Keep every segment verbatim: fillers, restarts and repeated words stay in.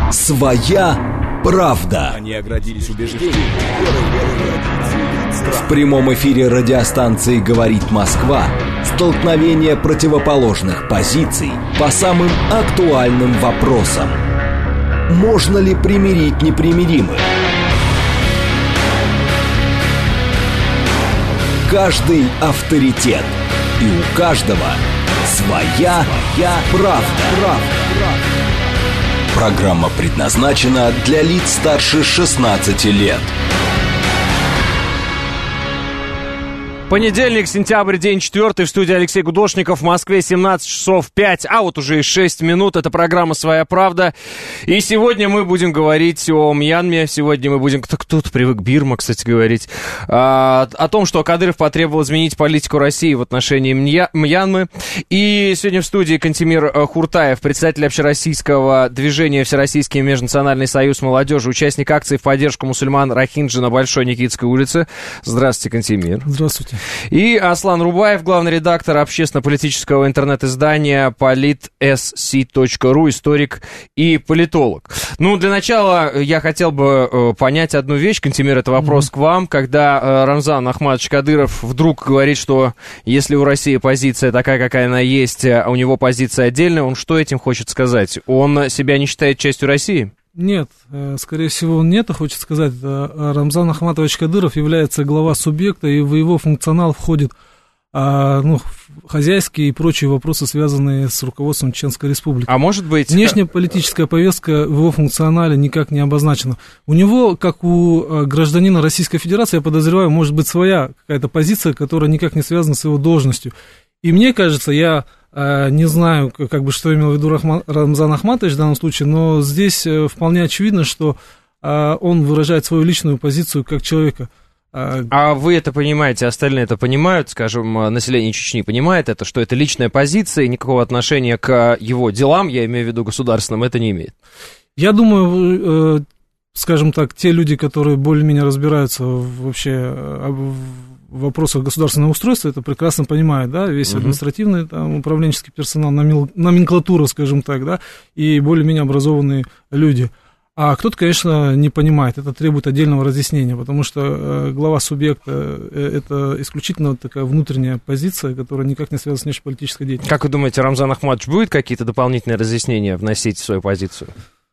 Своя правда. Они оградились убеждением. В прямом эфире радиостанции «Говорит Москва» столкновение противоположных позиций по самым актуальным вопросам. Можно ли примирить непримиримых? Каждый авторитет. И у каждого своя, своя правда. правда. Программа предназначена для лиц старше шестнадцати лет. Понедельник, сентябрь, день четвертый, в студии Алексей Гудошников, в Москве семнадцать часов пять, а вот уже и шесть минут, это программа «Своя правда». И сегодня мы будем говорить о Мьянме, сегодня мы будем, кто-то привык Бирма, кстати, говорить, а, о том, что Кадыров потребовал изменить политику России в отношении Мья- Мьянмы. И сегодня в студии Кантемир Хуртаев, председатель общероссийского движения «Всероссийский межнациональный союз молодежи», участник акции в поддержку мусульман Рохинджи на Большой Никитской улице. Здравствуйте, Кантемир. Здравствуйте. И Аслан Рубаев, главный редактор общественно-политического интернет-издания полит эс си точка ру, историк и политолог. Ну, для начала я хотел бы э, понять одну вещь, Кантемир, это вопрос mm-hmm. к вам, когда э, Рамзан Ахматович Кадыров вдруг говорит, что если у России позиция такая, какая она есть, а у него позиция отдельная, он что этим хочет сказать? Он себя не считает частью России? Нет, скорее всего, он не это хочет сказать. Рамзан Ахматович Кадыров является глава субъекта, и в его функционал входит ну, хозяйские и прочие вопросы, связанные с руководством Чеченской Республики. А может быть... Внешнеполитическая повестка в его функционале никак не обозначена. У него, как у гражданина Российской Федерации, я подозреваю, может быть своя какая-то позиция, которая никак не связана с его должностью. И мне кажется, я... Не знаю, как бы, что имел в виду Рахман, Рамзан Ахматович в данном случае, но здесь вполне очевидно, что он выражает свою личную позицию как человека. А вы это понимаете, остальные это понимают, скажем, население Чечни понимает это, что это личная позиция, и никакого отношения к его делам, я имею в виду государственным, это не имеет? Я думаю, скажем так, те люди, которые более-менее разбираются вообще в в вопросах государственного устройства, это прекрасно понимают, да, весь uh-huh. административный, там, управленческий персонал, номенклатура, скажем так, да, и более-менее образованные люди. А кто-то, конечно, не понимает, это требует отдельного разъяснения, потому что э, глава субъекта э, это исключительно такая внутренняя позиция, которая никак не связана с внешнеполитической деятельностью. Как вы думаете, Рамзан Ахматович будет какие-то дополнительные разъяснения вносить в свою позицию?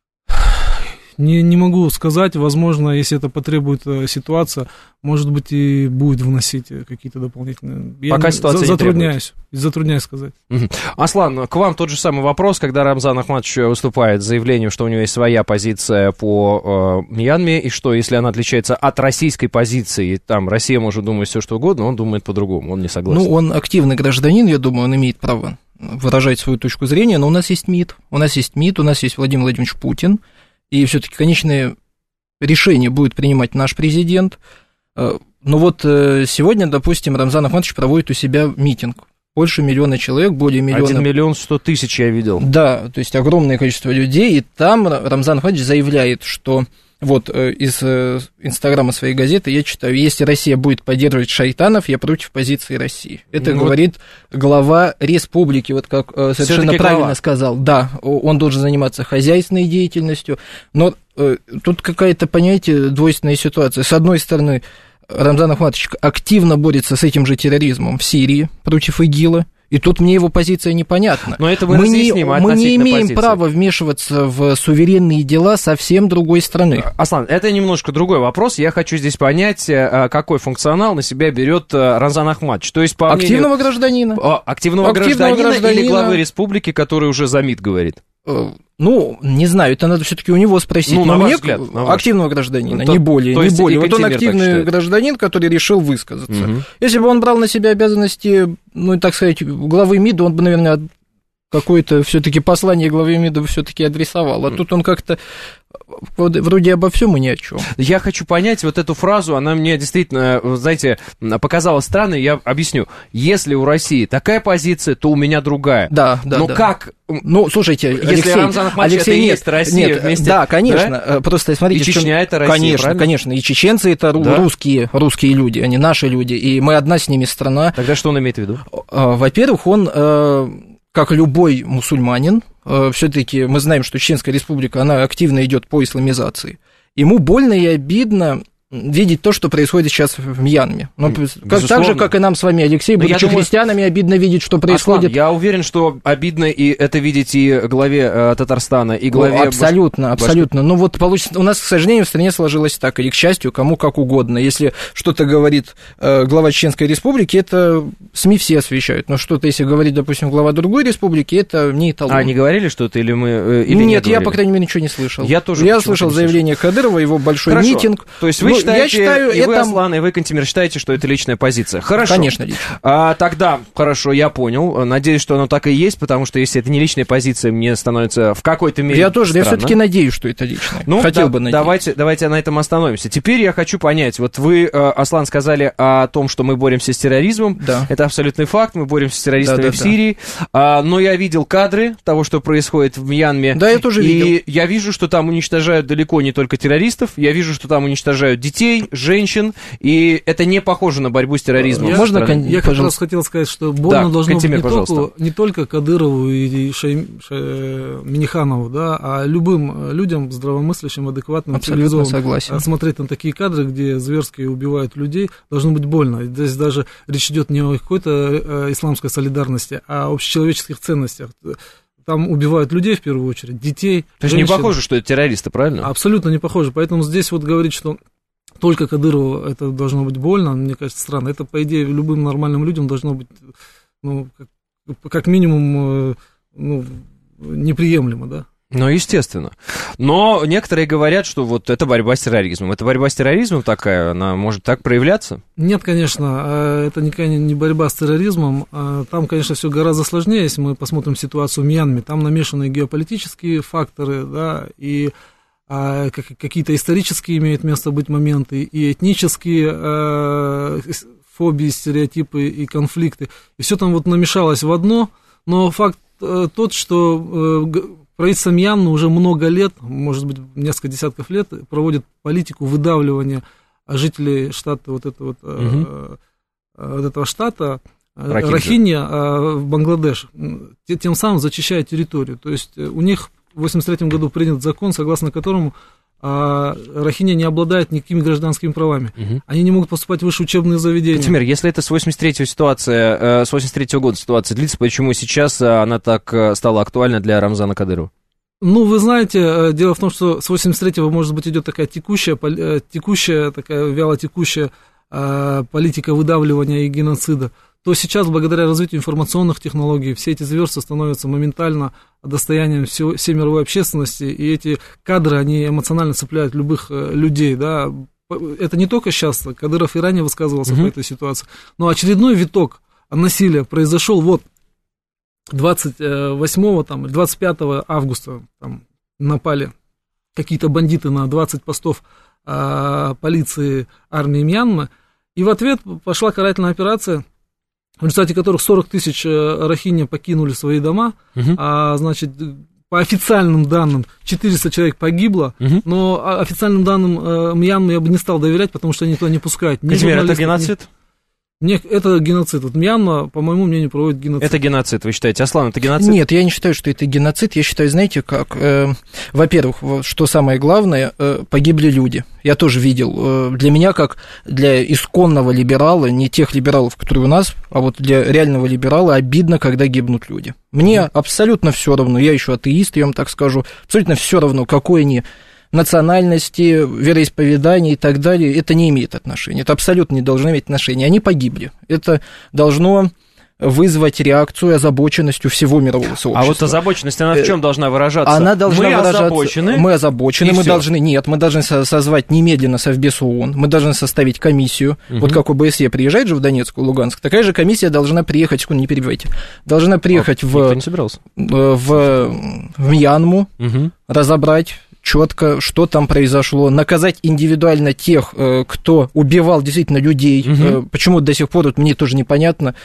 Не, не могу сказать, возможно, если это потребует ситуация, может быть, и будет вносить какие-то дополнительные... Пока Я ситуация за, не затрудняюсь, затрудняюсь сказать. Угу. Аслан, к вам тот же самый вопрос, когда Рамзан Ахматович выступает с заявлением, что у него есть своя позиция по э, Мьянме, и что, если она отличается от российской позиции, там Россия может думать все, что угодно, он думает по-другому, он не согласен. Ну, он активный гражданин, я думаю, он имеет право выражать свою точку зрения, но у нас есть МИД, у нас есть МИД, у нас есть Владимир Владимирович Путин, и все-таки конечное решение будет принимать наш президент. Но вот сегодня, допустим, Рамзан Ахматович проводит у себя митинг. Больше миллиона человек, более миллиона... Один миллион сто тысяч я видел. Да, то есть огромное количество людей. И там Рамзан Ахматович заявляет, что... Вот из инстаграма своей газеты я читаю: если Россия будет поддерживать шайтанов, я против позиции России. Это ну, говорит глава республики, вот как совершенно правильно глава. Сказал. Да, он должен заниматься хозяйственной деятельностью, но э, тут какая-то, понимаете, двойственная ситуация. С одной стороны, Рамзан Ахматович активно борется с этим же терроризмом в Сирии против ИГИЛа. И тут мне его позиция непонятна. Но это мы, мы, не, мы не имеем позиции. Права вмешиваться в суверенные дела совсем другой страны. Аслан, это немножко другой вопрос. Я хочу здесь понять, какой функционал на себя берет Рамзан Ахматович. То есть, по активного мнению... гражданина. О, активного, активного гражданина, гражданина или главы республики, который уже за МИД говорит? Ну, не знаю, это надо все-таки у него спросить. Ну, но мне взгляд, активного гражданина, ну, то, не более, то не есть более. Вот он активный гражданин, который решил высказаться. Угу. Если бы он брал на себя обязанности, ну, так сказать, главы МИДа, он бы, наверное, какое-то все-таки послание главе МИДа все-таки адресовал. А тут он как-то вроде обо всем и ни о чем. Я хочу понять вот эту фразу, она мне действительно, знаете, показалась странной, я объясню. Если у России такая позиция, то у меня другая. Да, да, Но да. как... Ну, слушайте, если Алексей, Рамзан Ахматович это нет, есть Россия нет, вместе... Да, конечно, да? Просто смотрите... И Чечня это Россия, конечно, правильно? Конечно, и чеченцы это да? русские, русские люди, они наши люди, и мы одна с ними страна. Тогда что он имеет в виду? Во-первых, он... как любой мусульманин, все-таки мы знаем, что Чеченская Республика, она активно идет по исламизации, ему больно и обидно видеть то, что происходит сейчас в Мьянме. Но, как, так же, как и нам с вами, Алексей, будучи думаю, христианами, обидно видеть, что происходит. Аслан, я уверен, что обидно и это видеть и главе э, Татарстана, и главе... Ну, абсолютно, Баш... абсолютно. Ну вот получится... У нас, к сожалению, в стране сложилось так, или к счастью, кому как угодно. Если что-то говорит э, глава Чеченской Республики, это СМИ все освещают. Но что-то, если говорит, допустим, глава другой республики, это не эталон. А они говорили что-то или мы... Э, или Нет, я, по крайней мере, ничего не слышал. Я тоже Я слышал заявление Кадырова, его большой Хорошо. митинг. То есть вы ну, считаете, я считаю, и это... вы, Аслан, и вы, Кантемир, считаете, что это личная позиция? Хорошо. Конечно, лично. А, тогда, хорошо, я понял. Надеюсь, что оно так и есть, потому что если это не личная позиция, мне становится в какой-то мере Я тоже, странно. я все-таки надеюсь, что это личное. Ну, Хотел да, бы надеяться. Давайте, давайте на этом остановимся. Теперь я хочу понять. Вот вы, Аслан, сказали о том, что мы боремся с терроризмом. Да. Это абсолютный факт. Мы боремся с террористами да, да, в Сирии. Да. А, но я видел кадры того, что происходит в Мьянме. Да, я тоже и видел. И я вижу, что там уничтожают далеко не только террористов. Я вижу, что там уничтожают детей, женщин. И это не похоже на борьбу с терроризмом. Я, Можно, кон... я как раз хотел сказать, что больно да, должно Кантемир, быть не только, не только Кадырову и Шай... Шай... Миниханову, да, а любым людям, здравомыслящим, адекватным, абсолютно согласен. Смотреть на такие кадры, где зверски убивают людей, должно быть больно. Здесь даже речь идет не о какой-то исламской солидарности, а о общечеловеческих ценностях. Там убивают людей в первую очередь, детей, То есть не похоже, что это террористы, правильно? Абсолютно не похоже. Поэтому здесь вот говорить, что только Кадырову это должно быть больно, мне кажется, странно. Это, по идее, любым нормальным людям должно быть, ну, как, как минимум, ну, неприемлемо, да? Ну, естественно. Но некоторые говорят, что вот это борьба с терроризмом. Это борьба с терроризмом такая, она может так проявляться? Нет, конечно, это никакая не борьба с терроризмом. Там, конечно, все гораздо сложнее, если мы посмотрим ситуацию в Мьянме. Там намешаны геополитические факторы, да, и а, какие-то исторические имеют место быть моменты, и этнические а, фобии, стереотипы и конфликты. И все там вот намешалось в одно, но факт а, тот, что а, правительство Мьянмы уже много лет, может быть, несколько десятков лет, проводит политику выдавливания жителей штата, вот этого, вот, угу. а, вот этого штата, Рохинья, а, в Бангладеш, тем самым зачищая территорию. То есть у них в восемьдесят третьем году принят закон, согласно которому а, Рохинья не обладает никакими гражданскими правами. Угу. Они не могут поступать в высшие учебные заведения. Кантемир, если это с восемьдесят третьего ситуация, с восемьдесят третьего года ситуация длится, почему сейчас она так стала актуальна для Рамзана Кадырова? Ну, вы знаете, дело в том, что с восемьдесят третьего, может быть, идет такая текущая, текущая такая вялотекущая политика выдавливания и геноцида, то сейчас, благодаря развитию информационных технологий, все эти зверства становятся моментально достоянием всего, всей мировой общественности, и эти кадры, они эмоционально цепляют любых людей, да. Это не только сейчас, Кадыров и ранее высказывался mm-hmm. по этой ситуации, но очередной виток насилия произошел вот двадцать восьмого, там, двадцать пятого августа там, напали какие-то бандиты на двадцать постов а, полиции армии Мьянмы, и в ответ пошла карательная операция, в результате которых сорок тысяч рохинья покинули свои дома, uh-huh. а, значит, по официальным данным четыреста человек погибло, uh-huh. но официальным данным э, Мьянмы я бы не стал доверять, потому что они туда не пускают. Кантемир, это геноцид? Ни... Нет, это геноцид. Вот Мьянма, по моему мнению, проводит геноцид. Это геноцид, вы считаете? Аслан, это геноцид? Нет, я не считаю, что это геноцид. Я считаю, знаете, как, э, во-первых, что самое главное, э, погибли люди. Я тоже видел. Э, для меня, как для исконного либерала, не тех либералов, которые у нас, а вот для реального либерала обидно, когда гибнут люди. Мне mm-hmm. абсолютно все равно, я еще атеист, я вам так скажу, абсолютно все равно, какой они национальности, вероисповедания и так далее, это не имеет отношения. Это абсолютно не должно иметь отношения. Они погибли. Это должно вызвать реакцию, озабоченность у всего мирового сообщества. А вот озабоченность, она в чем должна выражаться? Она должна мы выражаться... озабочены. Мы озабочены. Мы всё. должны... Нет, мы должны созвать немедленно Совбез ООН, мы должны составить комиссию. Угу. Вот как ОБСЕ приезжает же в Донецк, в Луганск, такая же комиссия должна приехать, секунду, не перебивайте, должна приехать а, в, не собирался. в, в Мьянму, угу. разобрать четко, что там произошло, наказать индивидуально тех, кто убивал действительно людей. Угу. Почему до сих пор, вот мне тоже непонятно,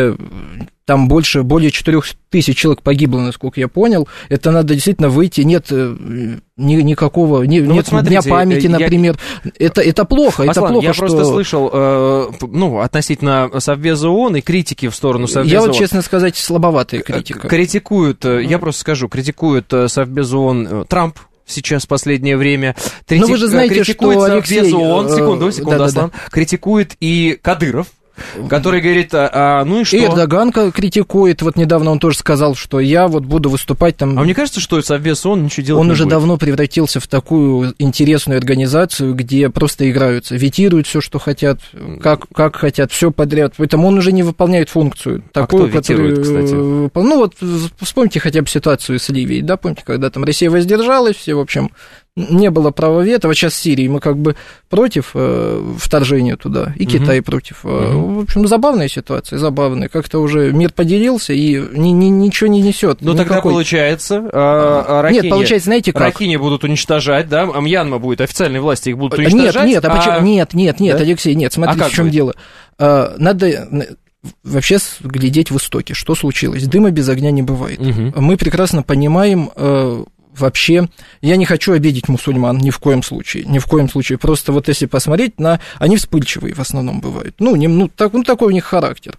там больше, более четырех тысяч человек погибло, насколько я понял. Это надо действительно выйти, нет ни, никакого, ни, ну, нет вот смотрите, дня памяти, я, например. Я... Это, это плохо, Аслан, это плохо, я что... просто слышал, э, ну, относительно Совбеза ООН и критики в сторону Совбеза Я ООН. вот, честно сказать, слабоватая критика. Критикуют, mm. я просто скажу, критикуют Совбез ООН Трамп сейчас в последнее время. Трити... Но вы же знаете, что Алексей... ООН, секунду, секунду, да, Аслан, да, да. критикует и Кадыров, который говорит, а, ну и что? И Эрдоган критикует, вот недавно он тоже сказал, что я вот буду выступать там... А мне кажется, что Совбез ООН ничего делать Он не уже будет. давно превратился в такую интересную организацию, где просто играются, ветируют все, что хотят, как, как хотят, все подряд. Поэтому он уже не выполняет функцию такую, а кто ветирует, которую... кстати? Ну вот вспомните хотя бы ситуацию с Ливией, да, помните, когда там Россия воздержалась, все, в общем... Не было права вето, вот сейчас в Сирии мы как бы против э, вторжения туда, и Китай uh-huh. против. Э, uh-huh. В общем, забавная ситуация, забавная. Как-то уже мир поделился и ни, ни, ничего не несет. Ну, никакой... тогда получается, э, Рахини, нет, получается, знаете как? Рахини будут уничтожать, да, а Мьянма будет, официальные власти их будут уничтожать. Нет, нет, а почему? А... Нет, нет, нет, да? Алексей, нет, смотрите, а в чем будет? дело. Э, надо... Вообще глядеть в истоки, что случилось. Дыма без огня не бывает. Uh-huh. Мы прекрасно понимаем... Э, Вообще, я не хочу обидеть мусульман ни в коем случае, ни в коем случае. Просто вот если посмотреть на... Они вспыльчивые в основном бывают. Ну, не, ну, так, ну такой у них характер.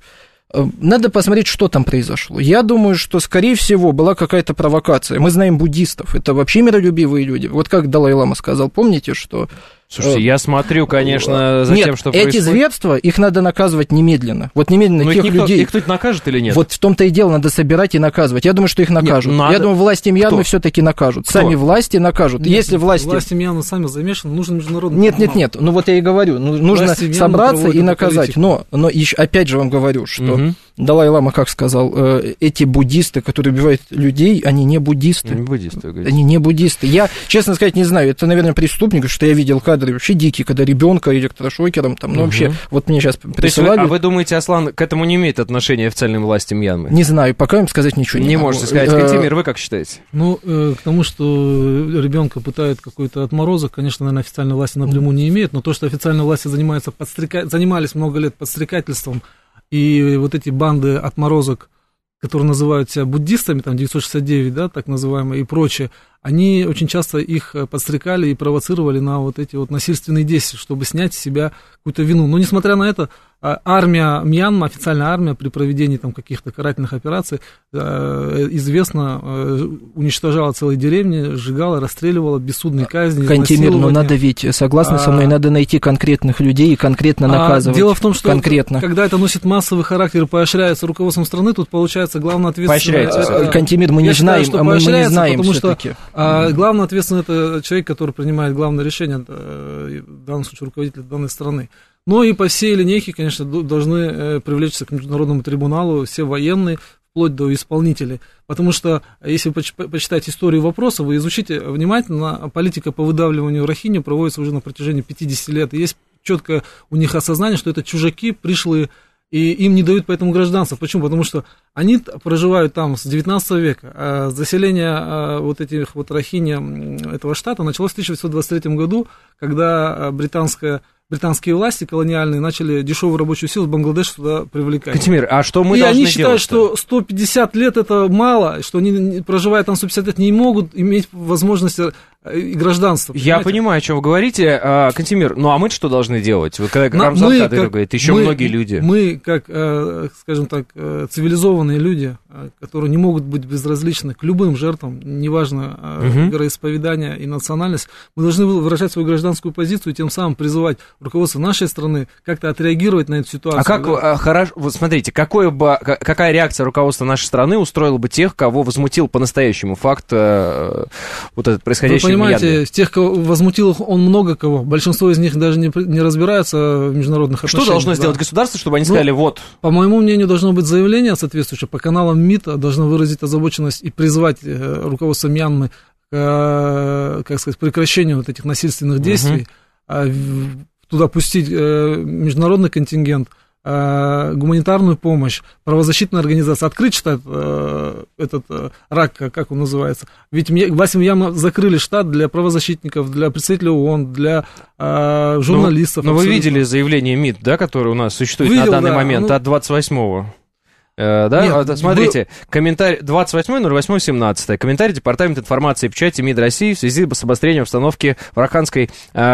Надо посмотреть, что там произошло. Я думаю, что, скорее всего, была какая-то провокация. Мы знаем буддистов, это вообще миролюбивые люди. Вот как Далай-лама сказал, помните, что... Слушайте, я смотрю, конечно, за нет, тем, что эти происходит. зверства, их надо наказывать немедленно. Вот немедленно Но тех их никто, людей... Их кто-то накажет или нет? Вот в том-то и дело, надо собирать и наказывать. Я думаю, что их накажут. Нет, надо... Я думаю, власти Мьянмы все-таки накажут. Кто? Сами власти накажут. Нет, Если власти... Власти Мьянмы сами замешаны, нужно международный... Нет, нет, нет, ну вот я и говорю, ну, нужно собраться и наказать. Но, но еще, опять же вам говорю, что угу. Далай-лама как сказал, э, эти буддисты, которые убивают людей, они не буддисты. Не буддисты, вы говорите. Они не буддисты. Я, честно сказать, не знаю, это, наверное, преступник, что я видел кадры вообще дикие, когда ребенка электрошокером, там, ну, угу. вообще, вот мне сейчас присылали... Вы, а вы думаете, Аслан к этому не имеет отношения официальной власти Мьянмы? Не знаю, пока им сказать ничего не Не могу. можете сказать. Кантемир, вы как считаете? Ну, э, к тому, что ребенка пытают какой-то отморозок, конечно, наверное, официальные власти напрямую не имеют, но то, что официальные власти занимаются подстрека... занимались много лет подстрекательством, и вот эти банды отморозок, которые называют себя буддистами, там, девятьсот шестьдесят девять, да, так называемые, и прочее, они очень часто их подстрекали и провоцировали на вот эти вот насильственные действия, чтобы снять с себя какую-то вину. Но, несмотря на это, армия Мьянмы, официальная армия при проведении там каких-то карательных операций, известно, уничтожала целые деревни, сжигала, расстреливала, бессудные казни, Кантемир, но надо ведь, согласны со мной, надо найти конкретных людей и конкретно наказывать. Дело в том, что конкретно. когда это носит массовый характер и поощряется руководством страны, тут получается главная ответственность... Поощряется. Кантемир, мы не знаем, а мы не знаем все-таки. А главный ответственный это человек, который принимает главное решение, в данном случае руководитель данной страны. Но и по всей линейке, конечно, должны привлечься к международному трибуналу все военные, вплоть до исполнителей. Потому что, если вы почитаете историю вопроса, вы изучите внимательно, политика по выдавливанию Рохинья проводится уже на протяжении пятидесяти лет. И есть четкое у них осознание, что это чужаки, пришлые, и им не дают поэтому гражданство. Почему? Потому что они проживают там с девятнадцатого века. А заселение вот этих вот Рохинья этого штата началось в тысяча девятьсот двадцать третьем году, когда британская британские власти колониальные начали дешевую рабочую силу с Бангладеша туда привлекать. Кантемир, а что мы и должны делать? И они считают, делать-то? что сто пятьдесят лет это мало, что они, проживая там сто пятьдесят лет, не могут иметь возможность и гражданство. Я понимаете? понимаю, о чем вы говорите. А, Кантемир, ну а мы что должны делать? Вот когда Но Рамзан мы, Кадыров как, говорит, еще мы, многие люди. Мы, как, скажем так, цивилизованные люди, которые не могут быть безразличны к любым жертвам, неважно угу. вероисповедание и национальность, мы должны выражать свою гражданскую позицию и тем самым призывать руководство нашей страны как-то отреагировать на эту ситуацию. А как, да? хорошо, вот смотрите, какое бы, какая реакция руководства нашей страны устроила бы тех, кого возмутил по-настоящему факт э, вот этот происходящий в Мьянме? Вы понимаете, тех, кого возмутил он много кого, большинство из них даже не, не разбираются в международных отношениях. Что должно да. сделать государство, чтобы они ну, сказали, вот? По моему мнению, должно быть заявление соответствующее, по каналам МИД должно выразить озабоченность и призвать руководство Мьянмы к, как сказать, прекращению вот этих насильственных действий, uh-huh. туда пустить международный контингент, э, гуманитарную помощь, правозащитные организации, открыть штат, э, этот э, рак, как он называется. Ведь власти Мьянмы закрыли штат для правозащитников, для представителей ООН, для э, журналистов. Но, но вы видели заявление МИД, да, которое у нас существует Видел, на данный да, момент, ну... от двадцать восьмого? Да? Нет, смотрите, был... комментарий двадцать восьмое ноль восьмое семнадцатое. Комментарий Департамента информации и печати МИД России в связи с обострением обстановки в Ракханской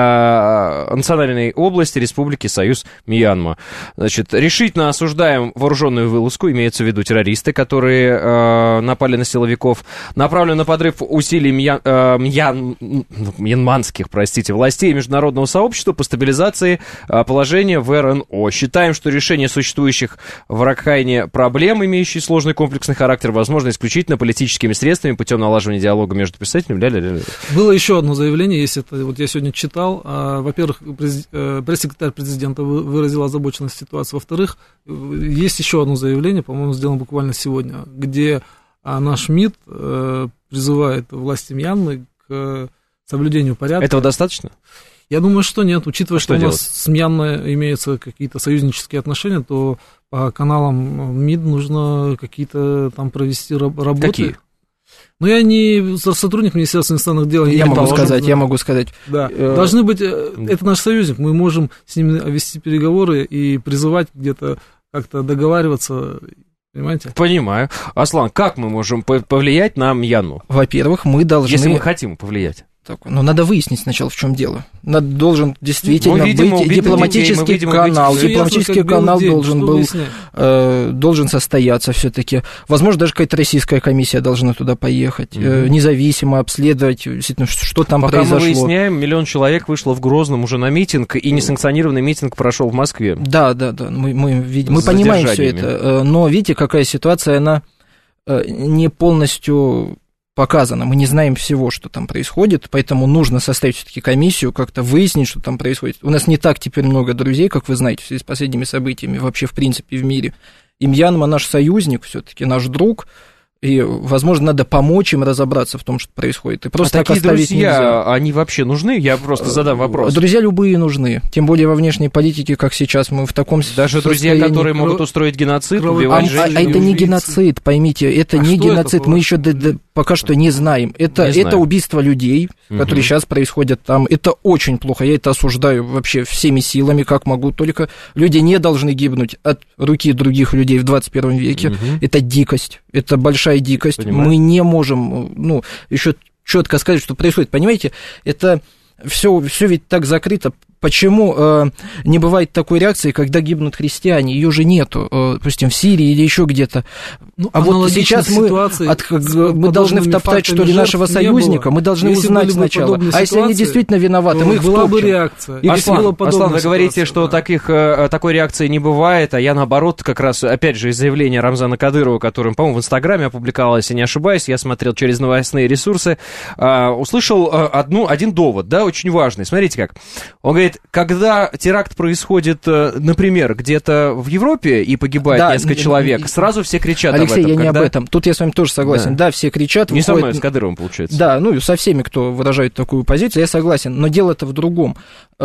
э, национальной области Республики Союз Мьянма. Значит, решительно осуждаем вооруженную вылазку, имеется в виду террористы, которые э, напали на силовиков, направлен на подрыв усилий мьян, э, мьян, мьянманских, простите, властей и международного сообщества по стабилизации э, положения в эр эн о. Считаем, что решение существующих в Ракхайне проблем, имеющие сложный комплексный характер, возможно, исключительно политическими средствами путем налаживания диалога между представителями. Ля-ля-ля. Было еще одно заявление, если это, вот я сегодня читал. А, во-первых, пресс, пресс-секретарь президента выразил озабоченность ситуации. Во-вторых, есть еще одно заявление, по-моему, сделано буквально сегодня, где а, наш МИД а, призывает власти Мьянмы к соблюдению порядка. Этого достаточно? Я думаю, что нет. Учитывая, а что, что у нас делать? с Мьянмой имеются какие-то союзнические отношения, то по каналам МИД нужно какие-то там провести работы. Какие? Ну, я не сотрудник Министерства иностранных дел. Я могу положен, сказать, да. я могу сказать. Да. Э... Должны быть, это наш союзник, мы можем с ним вести переговоры и призывать где-то как-то договариваться, понимаете? Понимаю. Аслан, как мы можем повлиять на Мьянму? Во-первых, мы должны... Если мы хотим повлиять. Так, но надо выяснить сначала, в чем дело. Надо, должен действительно видим, быть видим, дипломатический видим, видим, канал. видим, дипломатический канал день, должен был, э, должен состояться все-таки. Возможно, даже какая-то российская комиссия должна туда поехать, угу. э, независимо обследовать, действительно, что там Пока произошло. Пока мы выясняем, миллион человек вышло в Грозном уже на митинг, и несанкционированный митинг прошел в Москве. Да, да, да, мы, мы, видим, мы понимаем все это. Но видите, какая ситуация, она не полностью... показано. Мы не знаем всего, что там происходит, поэтому нужно составить все-таки комиссию, как-то выяснить, что там происходит. У нас не так теперь много друзей, как вы знаете, в связи с последними событиями вообще, в принципе, в мире. И Мьянма наш союзник все-таки, наш друг, и, возможно, надо помочь им разобраться в том, что происходит. И просто а так такие оставить друзья, нельзя. Они вообще нужны? Я просто задам вопрос. Друзья любые нужны, тем более во внешней политике, как сейчас мы в таком Даже друзья, которые кро... могут устроить геноцид, кро... убивать а, женщин. А это не геноцид, поймите, это а не геноцид, это мы еще д- д- пока что не знаем. Это, не это знаем. убийство людей, угу. которые сейчас происходят там. Это очень плохо, я это осуждаю вообще всеми силами, как могу. Только люди не должны гибнуть от руки других людей в двадцать первом веке. Угу. Это дикость, это большая дикость. Понимаю. Мы не можем, ну, еще четко сказать, что происходит. Понимаете, это все, все ведь так закрыто. Почему э, не бывает такой реакции, когда гибнут христиане? Ее же нету, э, допустим, в Сирии или еще где-то. Ну, а вот сейчас мы, от, мы должны втоптать, что ли, нашего союзника, мы должны если узнать сначала. А если они действительно виноваты, мы их была втопчем. бы реакция. Аслан, Аслан, вы говорите, что да. таких, такой реакции не бывает, а я, наоборот, как раз, опять же, из заявления Рамзана Кадырова, которым, по-моему, в Инстаграме опубликовалось, если не ошибаюсь, я смотрел через новостные ресурсы, э, услышал одну, один довод, да, очень важный. Смотрите как. Он говорит, когда теракт происходит, например, где-то в Европе и погибает да, несколько человек, сразу все кричат Алексей, об этом. Алексей, я когда... не об этом. Тут я с вами тоже согласен. Да, да все кричат. Не выходят... со мной, с Кадыровым, получается. Да, ну и со всеми, кто выражает такую позицию, я согласен. Но дело-то в другом.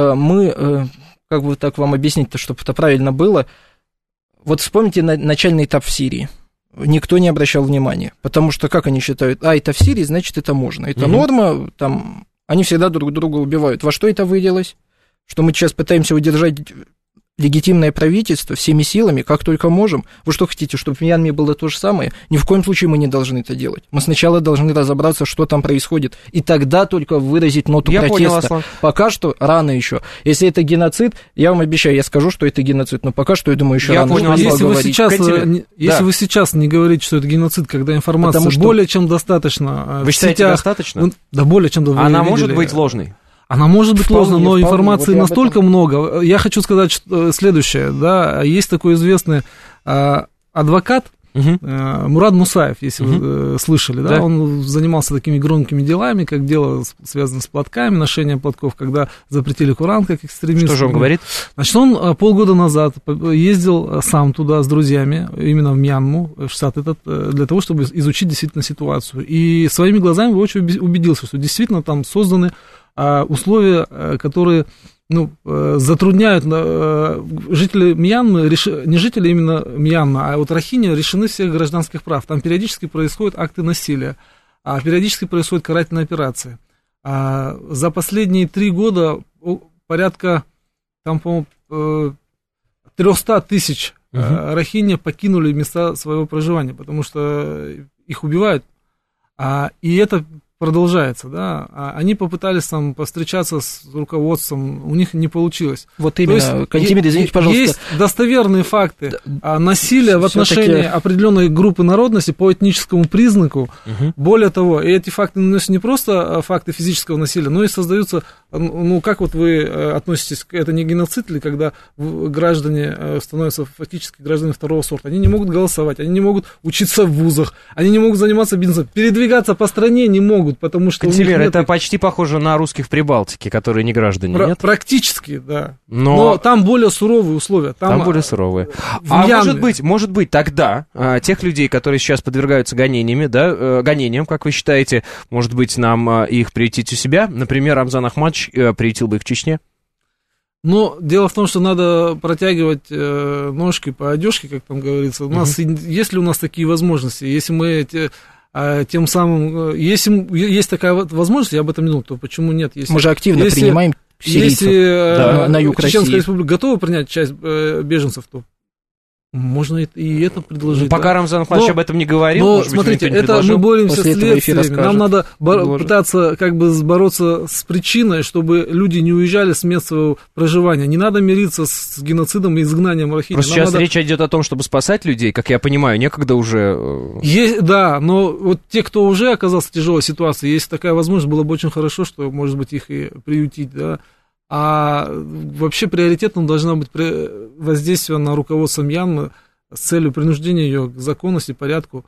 Мы, как бы так вам объяснить-то, чтобы это правильно было, вот вспомните начальный этап в Сирии. Никто не обращал внимания, потому что, как они считают, а, это в Сирии, значит, это можно. Это угу. норма, там, они всегда друг друга убивают. Во что это вылилось? Что мы сейчас пытаемся удержать легитимное правительство всеми силами, как только можем. Вы что хотите, чтобы в Мьянме было то же самое? Ни в коем случае мы не должны это делать. Мы сначала должны разобраться, что там происходит, и тогда только выразить ноту я протеста. Понял, пока что рано еще. Если это геноцид, я вам обещаю, я скажу, что это геноцид, но пока что, я думаю, еще я рано. Понял, если вы, сейчас, не, если да. вы сейчас не говорите, что это геноцид, когда информация что... более чем достаточно... Вы считаете, сетях, достаточно? Ну, да, более чем... Она видели. Может быть ложной? Она может быть ложной, но вполне, информации вот настолько этом... много. Я хочу сказать что, следующее. Да, есть такой известный а, адвокат угу. а, Мурад Мусаев, если угу. вы а, слышали. Да? Да? Он занимался такими громкими делами, как дело, связанное с платками, ношением платков, когда запретили Коран как экстремист. Что же он говорит? Значит, он а, полгода назад ездил сам туда с друзьями, именно в Мьянму, в штат этот, для того, чтобы изучить действительно ситуацию. И своими глазами очень убедился, что действительно там созданы условия, которые ну, затрудняют жители Мьянмы, не жители именно Мьянмы, а вот Рохинья лишены всех гражданских прав. Там периодически происходят акты насилия, а периодически происходят карательные операции. А за последние три года порядка, там, по-моему, триста тысяч uh-huh. Рохинья покинули места своего проживания, потому что их убивают. А, и это продолжается, да. А они попытались там повстречаться с руководством, у них не получилось. Вот именно, Кантемир, извините, пожалуйста. Есть достоверные факты да, насилия в отношении определенной группы народности по этническому признаку. Угу. Более того, эти факты наносят не просто факты физического насилия, но и создаются, ну, как вот вы относитесь, это не геноцид ли, когда граждане становятся фактически гражданами второго сорта, они не могут голосовать, они не могут учиться в вузах, они не могут заниматься бизнесом, передвигаться по стране не могут, потому что... Кантемир, нет... это почти похоже на русских в Прибалтике, которые не граждане, Про- нет? Практически, да. Но... Но там более суровые условия. Там, там более суровые. А Мьянме... может быть, может быть, тогда а, тех людей, которые сейчас подвергаются гонениями, да, э, гонениям, как вы считаете, может быть, нам а, их приютить у себя? Например, Рамзан Ахматович э, приютил бы их в Чечне? Но дело в том, что надо протягивать э, ножки по одежке, как там говорится. У uh-huh. нас, есть ли у нас такие возможности? Если мы эти... А тем самым, если есть такая возможность, я об этом не думал, то почему нет? Если, Мы же активно если, принимаем сирийцев если, да, на юг России. Чеченская республика готова принять часть беженцев, то можно и это предложить. Пока да. Рамзан Ахматович об этом не говорил, но, может смотрите, быть, это мы боремся с следствиями. Нам надо бор- пытаться как бы бороться с причиной, чтобы люди не уезжали с мест своего проживания. Не надо мириться с геноцидом и изгнанием Рохиньи. Просто Нам сейчас надо... речь идет о том, чтобы спасать людей, как я понимаю, некогда уже... Есть, да, но вот те, кто уже оказался в тяжелой ситуации, если такая возможность, было бы очень хорошо, что, может быть, их и приютить, да. А вообще приоритетом должно быть воздействие на руководство Мьянмы с целью принуждения ее к законности, порядку.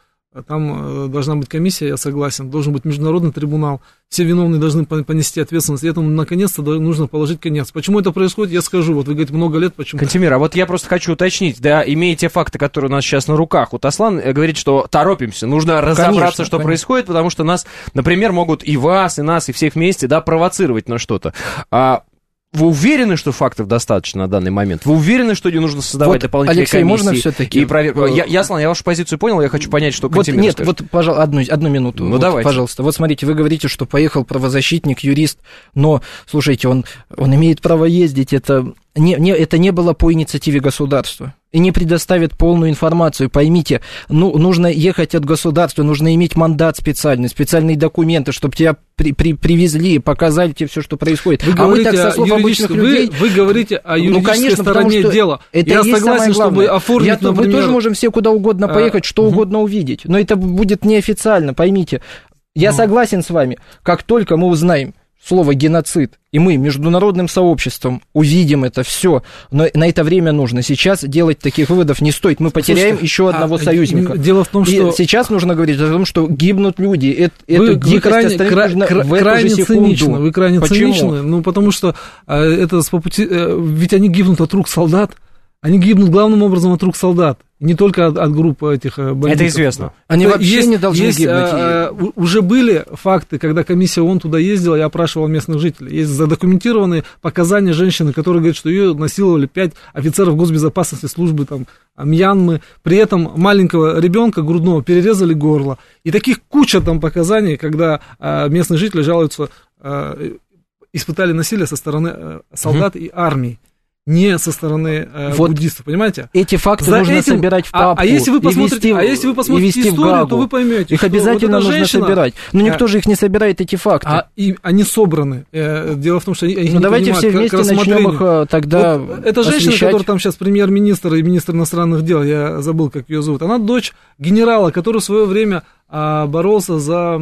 Там должна быть комиссия, я согласен, должен быть международный трибунал. Все виновные должны понести ответственность. И этому наконец-то нужно положить конец. Почему это происходит, я скажу. Вот вы говорите, много лет, почему? Кантемир, а вот я просто хочу уточнить, да, имея те факты, которые у нас сейчас на руках. Вот Аслан говорит, что торопимся, нужно разобраться, конечно, что конечно. происходит, потому что нас, например, могут и вас, и нас, и всех вместе, да, провоцировать на что-то. А вы уверены, что фактов достаточно на данный момент? Вы уверены, что не нужно создавать вот, дополнительные Алексей, комиссии? можно все-таки? И провер... я, я, Аслан, я вашу позицию понял, я хочу понять, что Кантемир вот, Нет, скажет. вот, пожалуйста, одну, одну минуту. Ну, вот, давайте. Пожалуйста. Вот смотрите, вы говорите, что поехал правозащитник, юрист, но, слушайте, он, он имеет право ездить, это не, не, это не было по инициативе государства. И не предоставит полную информацию. Поймите, ну, нужно ехать от государства, нужно иметь мандат специальный, специальные документы, чтобы тебя при, при, привезли, показали тебе все, что происходит. Вы а мы так, со слов обычных вы, людей... Вы говорите о юридической ну, конечно, стороне дела. Это Я согласен, чтобы оформить, Я, например... Мы тоже можем все куда угодно поехать, а, что угу. угодно увидеть. Но это будет неофициально, поймите. Я ну. согласен с вами. Как только мы узнаем слово «геноцид», и мы международным сообществом увидим это все, но на это время нужно. Сейчас делать таких выводов не стоит. Мы потеряем Слушайте, еще одного а, союзника. Дело в том, что... И сейчас нужно говорить о том, что гибнут люди. Это, вы, это вы крайне, кра- кра- в крайне эту же секунду. цинично. Вы крайне Почему? циничны. Ну, потому что а, это по пути... Ведь они гибнут от рук солдат. Они гибнут главным образом от рук солдат. Не только от, от группы этих бандитов. Это известно. Они вообще есть, не должны есть, гибнуть. А, а, уже были факты, когда комиссия ООН туда ездила и опрашивала местных жителей. Есть задокументированные показания женщины, которая говорит, что ее насиловали пять офицеров госбезопасности службы там, Мьянмы. При этом маленького ребенка грудного перерезали горло. И таких куча там показаний, когда а, местные жители жалуются, а, испытали насилие со стороны а, солдат угу. и армии. Не со стороны э, вот буддистов, понимаете? Эти факты За нужно этим, собирать в папку. А, а если вы посмотрите, вести, а если вы посмотрите историю, то вы поймете, их что обязательно вот нужно женщина, собирать. Но никто а, же их не собирает, эти факты. А и, они собраны. Дело в том, что они, они ну, не давайте все вместе начнем их тогда вот эта женщина, освещать. которая там сейчас премьер-министр и министр иностранных дел, я забыл, как ее зовут, она дочь генерала, который в свое время а, боролся за,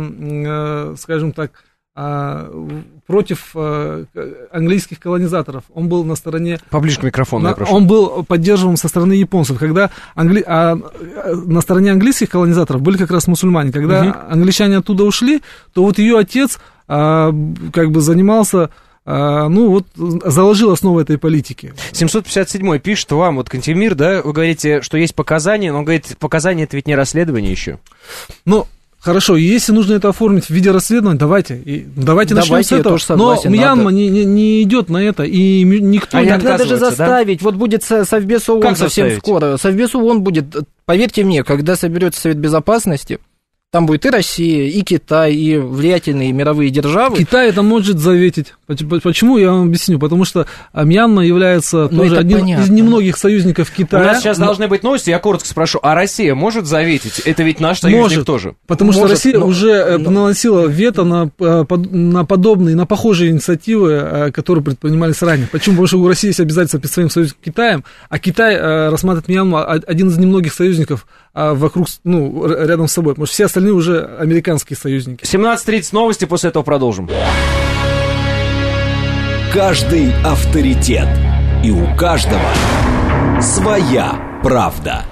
а, скажем так, против английских колонизаторов. Он был на стороне... Поближе к микрофону, на, я прошу. Он был поддерживаем со стороны японцев. Когда англи... а, на стороне английских колонизаторов были как раз мусульмане. Когда угу. англичане оттуда ушли, то вот ее отец а, как бы занимался... ну, вот, заложил основу этой политики. семьсот пятьдесят седьмой пишет вам, вот, Кантемир, да, вы говорите, что есть показания, но, он говорит, показания — это ведь не расследование еще. Ну, Хорошо, если нужно это оформить в виде расследования, давайте, и, давайте, давайте начнем с этого. Согласен, но Мьянма не, не, не идет на это, и никто а не отказывается. Надо же заставить, да? Вот будет Совбез ООН как совсем заставить? Скоро. Совбез ООН будет, поверьте мне, когда соберется Совет Безопасности, там будет и Россия, и Китай, и влиятельные мировые державы. Китай это может заветить. Почему? Я вам объясню. Потому что Мьянма является ну, тоже одним понятно. из немногих союзников Китая. У нас сейчас но... должны быть новости, я коротко спрошу. А Россия может заветить? Это ведь наш союзник может, тоже. Потому может, что Россия но... уже но... наносила вето на, на подобные, на похожие инициативы, которые предпринимались ранее. Почему? Потому что у России есть обязательства перед своим союзником Китаем, а Китай рассматривает Мьянму один из немногих союзников вокруг, ну, рядом с собой. Потому что все остальные уже американские союзники. семнадцать тридцать новости, после этого продолжим. Каждый авторитет. И у каждого своя правда.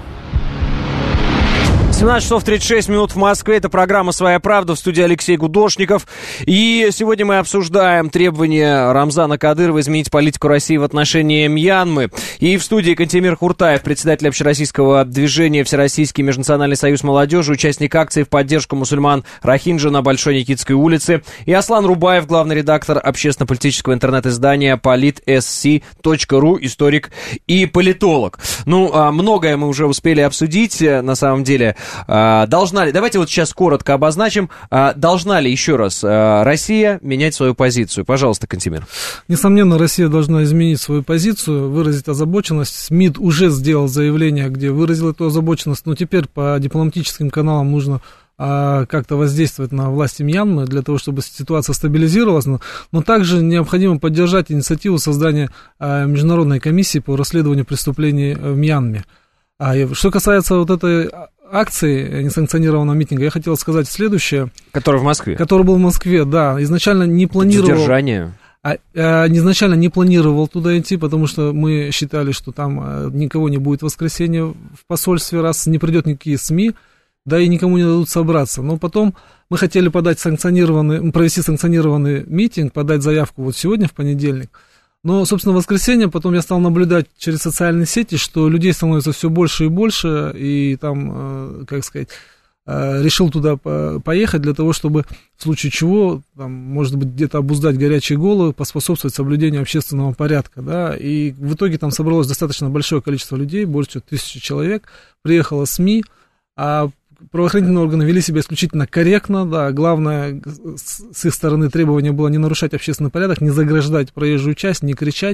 семнадцать часов тридцать шесть минут в Москве. Это программа «Своя правда», в студии Алексей Гудошников. И сегодня мы обсуждаем требования Рамзана Кадырова изменить политику России в отношении Мьянмы. И в студии Кантемир Хуртаев, председатель общероссийского движения «Всероссийский межнациональный союз молодежи», участник акции в поддержку мусульман Рохинджа на Большой Никитской улице. И Аслан Рубаев, главный редактор общественно-политического интернет-издания полит эс си точка ру, историк и политолог. Ну, многое мы уже успели обсудить, на самом деле. Должна ли, давайте вот сейчас коротко обозначим, должна ли еще раз Россия менять свою позицию? Пожалуйста, Кантемир. Несомненно, Россия должна изменить свою позицию, выразить озабоченность. МИД уже сделал заявление, где выразил эту озабоченность, но теперь по дипломатическим каналам нужно как-то воздействовать на власти Мьянмы для того, чтобы ситуация стабилизировалась, но, но также необходимо поддержать инициативу создания международной комиссии по расследованию преступлений в Мьянме. А что касается вот этой акции несанкционированного митинга, я хотел сказать следующее. Который в Москве? Который был в Москве, да. Изначально не планировал... Задержание. А, а, изначально не планировал туда идти, потому что мы считали, что там а, никого не будет в воскресенье в посольстве, раз не придет никакие СМИ, да и никому не дадут собраться. Но потом мы хотели подать санкционированный, провести санкционированный митинг, подать заявку вот сегодня, в понедельник. Но, собственно, в воскресенье потом я стал наблюдать через социальные сети, что людей становится все больше и больше, и там, как сказать, решил туда поехать для того, чтобы в случае чего, там, может быть, где-то обуздать горячие головы, поспособствовать соблюдению общественного порядка, да, и в итоге там собралось достаточно большое количество людей, больше тысячи человек, приехало СМИ, а правоохранительные органы вели себя исключительно корректно, да, главное с их стороны требование было не нарушать общественный порядок, не заграждать проезжую часть, не кричать,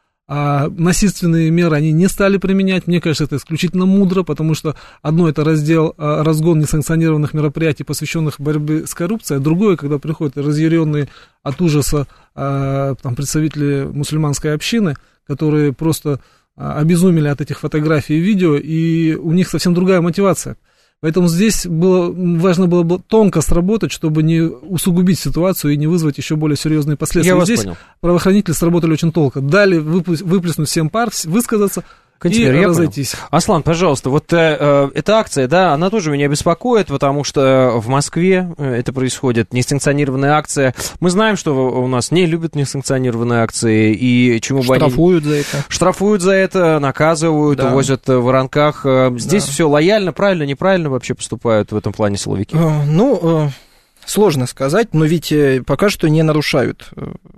а насильственные меры они не стали применять, мне кажется, это исключительно мудро, потому что одно это раздел, разгон несанкционированных мероприятий, посвященных борьбе с коррупцией, а другое, когда приходят разъяренные от ужаса там, представители мусульманской общины, которые просто обезумели от этих фотографий и видео, и у них совсем другая мотивация. Поэтому здесь было, важно было бы тонко сработать, чтобы не усугубить ситуацию и не вызвать еще более серьезные последствия. Я вас здесь понял. Правоохранители сработали очень толко. Дали выплеснуть всем пар, высказаться, Кантемир, и я разойтись. Понял. Аслан, пожалуйста, вот э, эта акция, да, она тоже меня беспокоит, потому что в Москве это происходит, несанкционированная акция. Мы знаем, что у нас не любят несанкционированные акции, и чему бы они... Штрафуют за это. Штрафуют за это, наказывают, да. Возят в воронках. Здесь да. Все лояльно, правильно, неправильно вообще поступают в этом плане силовики? Ну, сложно сказать, но ведь пока что не нарушают...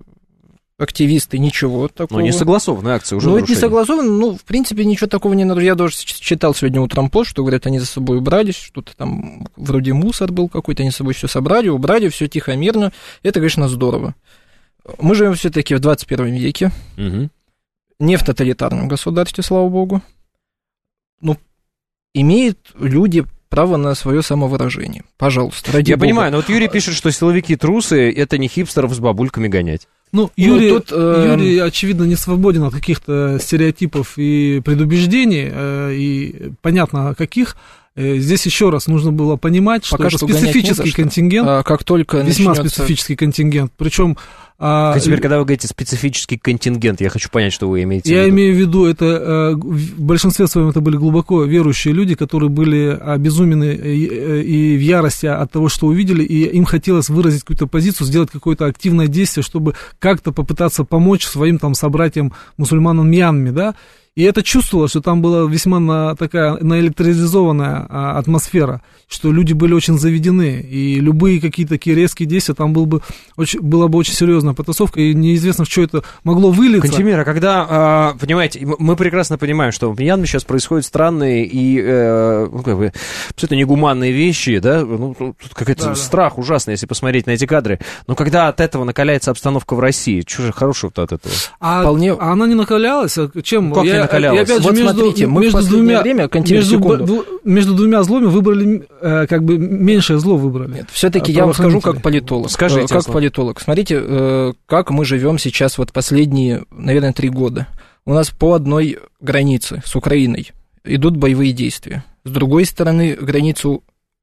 активисты, ничего такого. Ну, не согласованная акция уже. Ну, нарушение. это не согласовано, ну, в принципе, ничего такого не нарушено. Я даже читал сегодня утром пост, что, говорят, они за собой убрались, что-то там, вроде мусор был какой-то, они с собой все собрали, убрали, все тихо, мирно. Это, конечно, здорово. Мы живем все-таки в двадцать первом веке, угу. Не в тоталитарном государстве, слава богу. Ну, имеют люди право на свое самовыражение. Пожалуйста, ради Я бога. понимаю, но вот Юрий пишет, что силовики трусы, это не хипстеров с бабульками гонять. Ну, Юрий, ну, тут, э... Юрий, очевидно, не свободен от каких-то стереотипов и предубеждений, э, и понятно, каких. Э, здесь еще раз нужно было понимать, что Пока это что специфический контингент, а, как только весьма начнется... специфический контингент, причем... А теперь, когда вы говорите специфический контингент, я хочу понять, что вы имеете я в виду. Я имею в виду, это в большинстве своем это были глубоко верующие люди, которые были обезумены и в ярости от того, что увидели, и им хотелось выразить какую-то позицию, сделать какое-то активное действие, чтобы как-то попытаться помочь своим там собратьям мусульманам Мьянме, да. И это чувствовалось, что там была весьма на, такая наэлектризованная а, атмосфера, что люди были очень заведены, и любые какие-то такие резкие действия, там был бы очень, была бы очень серьезная потасовка, и неизвестно, в что это могло вылиться. Кантемир, а когда, а, понимаете, мы прекрасно понимаем, что в Мьянме сейчас происходят странные и э, ну, как бы, абсолютно негуманные вещи, да, ну, тут какой-то да, страх да. ужасный, если посмотреть на эти кадры, но когда от этого накаляется обстановка в России, что же хорошего-то от этого? А, Вполне... а она не накалялась? А чем? Как я, не накалялась? Я, опять же, вот между, смотрите, мы между в последнее двумя, время, между, между двумя злами выбрали, э, как бы, меньшее зло выбрали. Нет, все-таки я вам скажу как политолог. Скажите, как политолог. Смотрите, э, как мы живем сейчас вот последние, наверное, три года. У нас по одной границе с Украиной идут боевые действия. С другой стороны, границу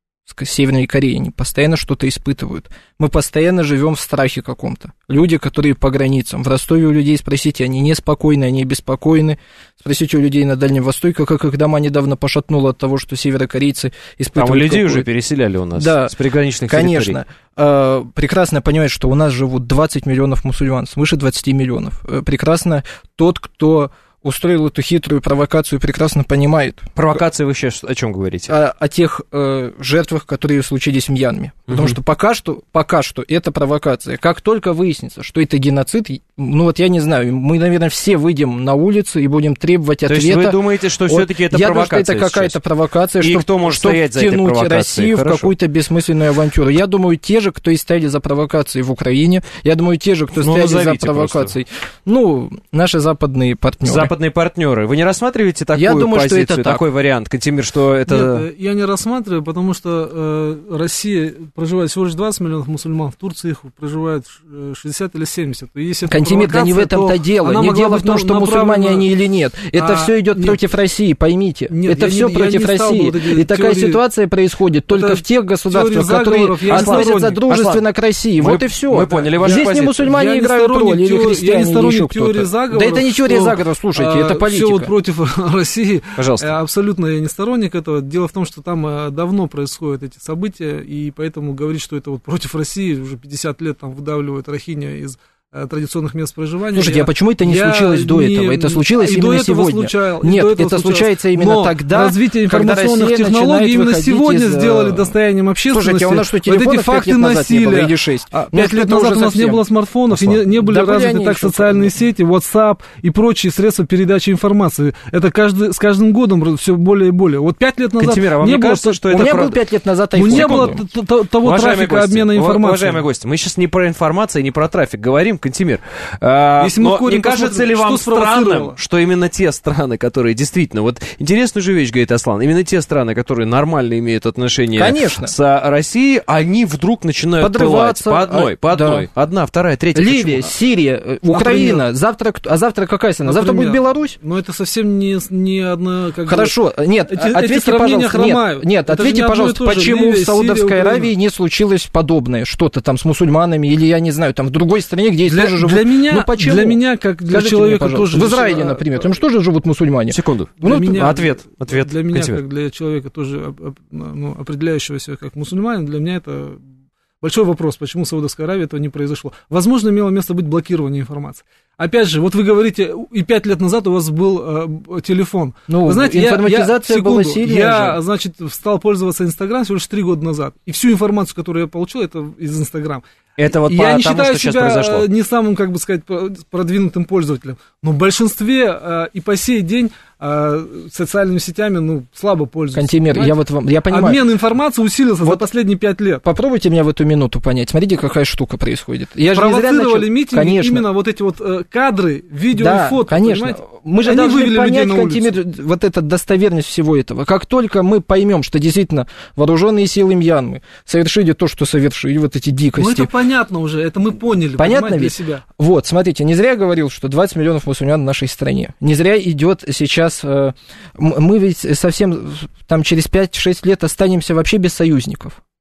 с Северной Кореей они постоянно что-то испытывают. Мы постоянно живем в страхе каком-то. Люди, которые по границам. В Ростове у людей спросите, они неспокойны, они беспокойны. Спросите у людей на Дальнем Востоке, как их дома недавно пошатнуло от того, что северокорейцы испытывают... Там людей уже переселяли у нас да, с приграничных конечно. Территорий. Прекрасно понимать, что у нас живут двадцать миллионов мусульман, свыше двадцать миллионов. Прекрасно тот, кто... устроил эту хитрую провокацию, прекрасно понимает. Провокации вы сейчас о чем говорите? О, о тех э, жертвах, которые случились в Мьянме. Потому угу. что пока что, пока что это провокация. Как только выяснится, что это геноцид, ну вот я не знаю, мы, наверное, все выйдем на улицу и будем требовать ответа. То есть вы думаете, что все-таки это я провокация? Я думаю, что это какая-то провокация, и чтобы, кто может чтобы стоять за этой втянуть Россию Хорошо. в какую-то бессмысленную авантюру. Я думаю, те же, кто и стояли за провокацией в Украине, я думаю, те же, кто ну, стояли за провокацией, просто. ну, наши западные партнеры. Западные партнеры. Вы не рассматриваете такую я думаю, позицию, что это такой так. вариант, Кантемир, что это... Нет, я не рассматриваю, потому что э, Россия проживает всего лишь двадцать миллионов мусульман, в Турции их проживает шестьдесят или семьдесят. И если Кантемир, да не в этом-то дело. Не дело в том, что мусульмане они или нет. Это а, все идет нет, против России, поймите. Нет, это все не, против России. Вот и теории, такая ситуация происходит только в тех государствах, которые относятся дружественно к России. Мы, вот и все. Мы поняли вашу Здесь позицию. не мусульмане я играют роль, или христиане, или еще кто-то. Да это не теория заговора, слушайте, это политика. Против России. Пожалуйста. Абсолютно я не сторонник этого. Дело в том, что там давно происходят эти события, и поэтому говорить, что это вот против России, уже пятьдесят лет там выдавливают Рохинья из традиционных мест проживания. Слушайте, я, а почему это не случилось до не, этого? Это случилось и именно до сегодня. Случал, Нет, до это случается именно Но тогда, развитие информационных технологий именно сегодня из... сделали достоянием общественности. Слушайте, а у нас что, вот эти факты насилия. Или шесть? Пять лет назад у нас не было смартфонов, и не, не были да развиты так социальные сети, WhatsApp и прочие средства передачи информации. Это каждый, с каждым годом все более и более. Вот пять лет назад Кантемир, а вам не не было... Кажется, что у это меня про... был пять лет назад iPhone. Не было того трафика обмена информацией. Уважаемые гости, мы сейчас не про информацию, не про трафик говорим, Кантемир. Если мы Но не кажется ли вам странным, что именно те страны, которые действительно... Вот интересную же вещь говорит Аслан. Именно те страны, которые нормально имеют отношения Конечно. с Россией, они вдруг начинают пылать по одной, а, по одной. Да. Одна, вторая, третья. Ливия, почему? Сирия, Украина. Завтра, а завтра какая страна? Завтра будет Беларусь? Но это совсем не, не одна... Как Хорошо, бы... нет, эти, ответьте, эти пожалуйста. Хромают. Нет, нет ответьте, пожалуйста, почему Ливия, в Саудовской Сирия, Аравии не случилось подобное? Что-то там с мусульманами или, я не знаю, там в другой стране, где для, тоже живут... Для меня, ну, почему? Для меня, как для Скажите человека мне, тоже... В Израиле, например, там что же живут мусульмане? Секунду. Для ну, меня, ответ, ответ. Для меня, как для человека тоже ну, определяющегося как мусульманин, для меня это большой вопрос, почему в Саудовской Аравии этого не произошло. Возможно, имело место быть блокирование информации. Опять же, вот вы говорите, и пять лет назад у вас был э, телефон. Ну, вы знаете, информатизация я, я, была секунду, сильная Я, же. значит, стал пользоваться Инстаграм всего лишь три года назад. И всю информацию, которую я получил, это из Инстаграм. Это вот я по не тому, считаю что себя сейчас произошло. Не самым, как бы сказать, продвинутым пользователем. Но в большинстве э, и по сей день э, социальными сетями, ну, слабо пользуются. Кантемир, я вот вам, я понимаю. Обмен информацией усилился вот за последние пять лет. Попробуйте меня в эту минуту понять. Смотрите, какая штука происходит. Я Провоцировали начал... митинги, конечно. Именно вот эти вот э, кадры, видео да, и фото, конечно. Понимаете? Мы же Они должны понять, Кантемир, вот эта достоверность всего этого. Как только мы поймем, что действительно вооруженные силы Мьянмы совершили то, что совершили, вот эти дикости. Ну, это понятно уже, это мы поняли. Понятно для ведь? себя. Вот, смотрите, не зря я говорил, что двадцать миллионов мусульман в нашей стране. Не зря идет сейчас... Мы ведь совсем там через пять-шесть лет останемся вообще без союзников.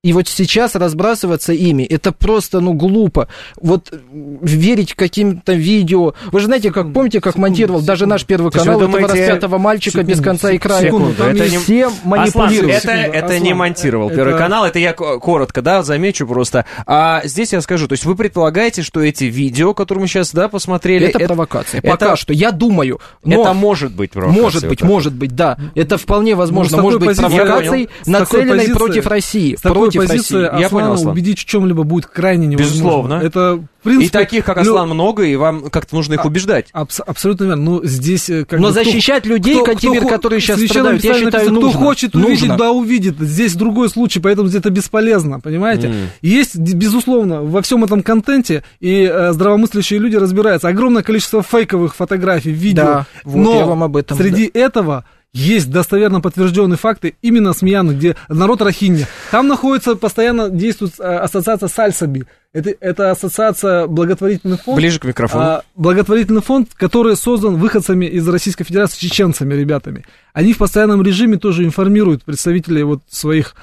И вот сейчас разбрасываться ими, это просто, ну, глупо. Вот верить каким-то видео. Вы же знаете, как помните, как секунду, монтировал секунду. даже наш Первый канал этого думаете... распятого мальчика секунду, без конца и края. Секунду, это не... Все манипулируют. Аслан, это, это Аслан, не монтировал это... Первый канал, это я коротко, да, замечу просто. А здесь я скажу, то есть вы предполагаете, что эти видео, которые мы сейчас, да, посмотрели... Это, это провокация. Пока это... что, я думаю... Но... Это может быть провокацией. Может быть, вот может быть, да. Это вполне возможно. Ну, может быть позиции... провокацией, нацеленной позиции... против России. Против позиции России. Аслана убедить в чем-либо будет крайне невозможно. Безусловно. Это, в принципе, и таких, как Аслан, ну, много, и вам как-то нужно их убеждать. Абс- абсолютно верно. Ну, здесь, как Но бы, защищать кто, людей, кто, Кантемир, кто, которые сейчас страдают, я считаю, написано, нужно. Кто хочет нужно. увидеть, да, увидит. Здесь другой случай, поэтому это бесполезно, понимаете? Mm. Есть, безусловно, во всем этом контенте, и э, здравомыслящие люди разбираются. Огромное количество фейковых фотографий, видео. Да, вот но я вам об этом, среди да. этого... Есть достоверно подтвержденные факты именно с Мьянмы, где народ рохинья. Там находится, постоянно действует ассоциация Сальсаби. Это, это ассоциация, благотворительный фонд. Ближе к микрофону. А, благотворительный фонд, который создан выходцами из Российской Федерации, чеченцами, ребятами. Они в постоянном режиме тоже информируют представителей вот своих,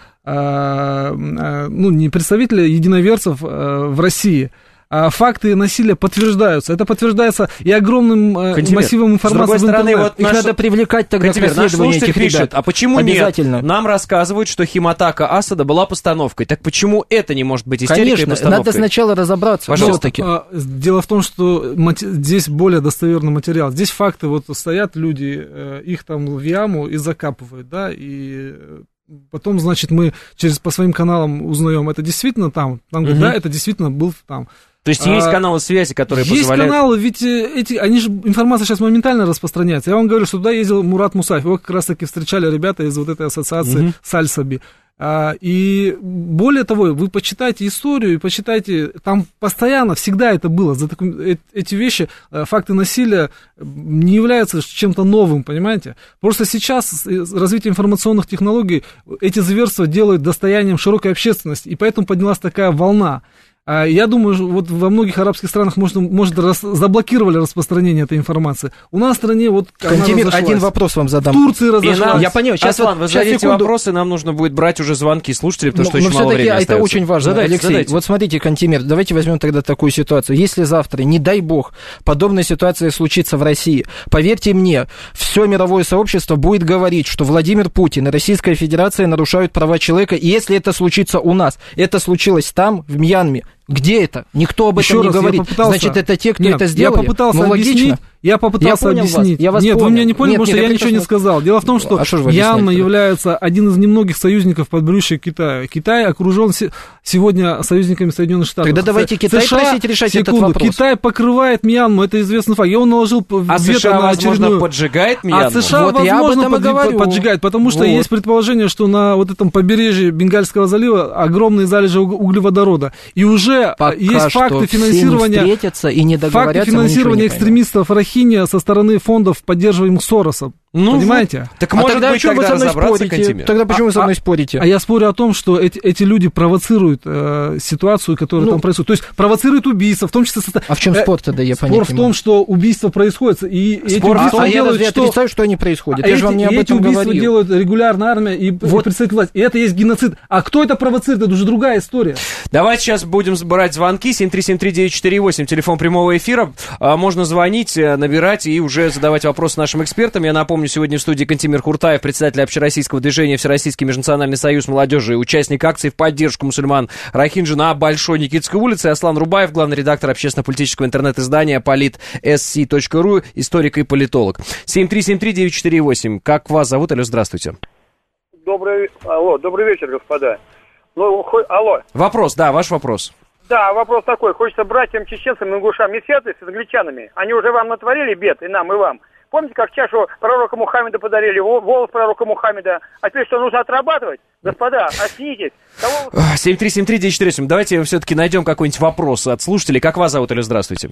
а, а, ну, не представителей, единоверцев а, в России. Факты насилия подтверждаются. Это подтверждается и огромным Кантемир, массивом информации в интернете. Вот их наш... надо привлекать тогда Кантемир, к расследованию этих пишет, ребят. А почему нет? Нам рассказывают, что химатака Асада была постановкой. Так почему это не может быть истерикой Конечно, и постановкой? надо сначала разобраться. Пожалуйста. Но, дело в том, что здесь более достоверный материал. Здесь факты, вот стоят люди, их там в яму и закапывают, да, и... Потом, значит, мы через по своим каналам узнаем, это действительно там, там угу. да, это действительно был там. То есть а, есть каналы связи, которые есть позволяют... Есть каналы, ведь эти, они же, информация сейчас моментально распространяется. Я вам говорю, что туда ездил Мурат Мусаев, его как раз-таки встречали ребята из вот этой ассоциации угу. Сальсаби. А, и более того, вы почитайте историю и почитайте, там постоянно, всегда это было. За таким, эти вещи, факты насилия не являются чем-то новым, понимаете? Просто сейчас развитие информационных технологий эти зверства делают достоянием широкой общественности, и поэтому поднялась такая волна. Я думаю, вот во многих арабских странах, может, может рас, заблокировали распространение этой информации. У нас в стране вот Кантемир, один вопрос вам задам. В Турции разошлась. Я понял. Сейчас, Аслан, вы зададите вопросы, нам нужно будет брать уже звонки слушателей, потому но, что очень мало времени остается. Это очень важно, задайте, Алексей. Задайте. Вот смотрите, Кантемир, давайте возьмем тогда такую ситуацию. Если завтра, не дай бог, подобная ситуация случится в России, поверьте мне, все мировое сообщество будет говорить, что Владимир Путин и Российская Федерация нарушают права человека, и если это случится у нас, это случилось там, в Мьянме, где это? Никто об этом Еще не раз, говорит. Значит, это те, кто Нет, это сделали. Я попытался ну, объяснить. логично. Я попытался я объяснить. Вас. Я вас нет, понял. вы меня не поняли, нет, потому нет, что я прекрасно... ничего не сказал. Дело в том, что а Мьянма является один из немногих союзников подбрюшья Китая. Китай окружен сегодня союзниками Соединенных Штатов. Тогда давайте Китай США, просить решать секунду, этот вопрос. Китай покрывает Мьянму, это известный факт. И он наложил а вето США, на очередную... возможно, поджигает Мьянму? А США, вот возможно, под... под... поджигает, потому что вот. Есть предположение, что на вот этом побережье Бенгальского залива огромные залежи углеводорода. И уже Пока есть факты финансирования... И не факты финансирования экстремистов Рохинья со стороны фондов, поддерживаемых Соросом. Ну, Понимаете? Вот. Так а может тогда быть, тогда вы со мной разобраться, спорите? Кантемир? Тогда почему а, вы со мной а, спорите? А я спорю о том, что эти, эти люди провоцируют э, ситуацию, которая ну, там происходит. То есть провоцируют убийство, в том числе... Со... А в чем спор тогда, я понять Спор в том, что убийство происходит, и спор, эти убийства а делают... я что... отрицаю, что они происходят. А я эти, же вам не об эти этом убийства говорил. делают регулярная армия и, вот. и представитель власти. И это есть геноцид. А кто это провоцирует? Это уже другая история. Давайте сейчас будем брать звонки. семь три семь три девять четыре восемь, телефон прямого эфира. Можно звонить, набирать и уже задавать вопросы нашим экспертам. Я напомню, сегодня в студии Кантемир Куртаев, председатель общероссийского движения «Всероссийский межнациональный союз молодежи», участник акции в поддержку мусульман Рохинджи на Большой Никитской улице, Аслан Рубаев, главный редактор общественно-политического интернет-издания полит эс си точка ру, историк и политолог. семь три семь три девять четыре восемь. Как вас зовут? Алло, здравствуйте. Добрый, алло, добрый вечер, господа. Ну, хо... алло. Вопрос, да, ваш вопрос. Да, вопрос такой. Хочется братьям чеченцам и ингушам не связываться с англичанами. Они уже вам натворили бед, и нам, и вам. Помните, как чашу пророка Мухаммеда подарили, волос пророка Мухаммеда? А теперь что, нужно отрабатывать? Господа, оснитесь. Кого... семь три семь три девять четыре восемь. Давайте все-таки найдем какой-нибудь вопрос от слушателей. Как вас зовут? Алло, здравствуйте.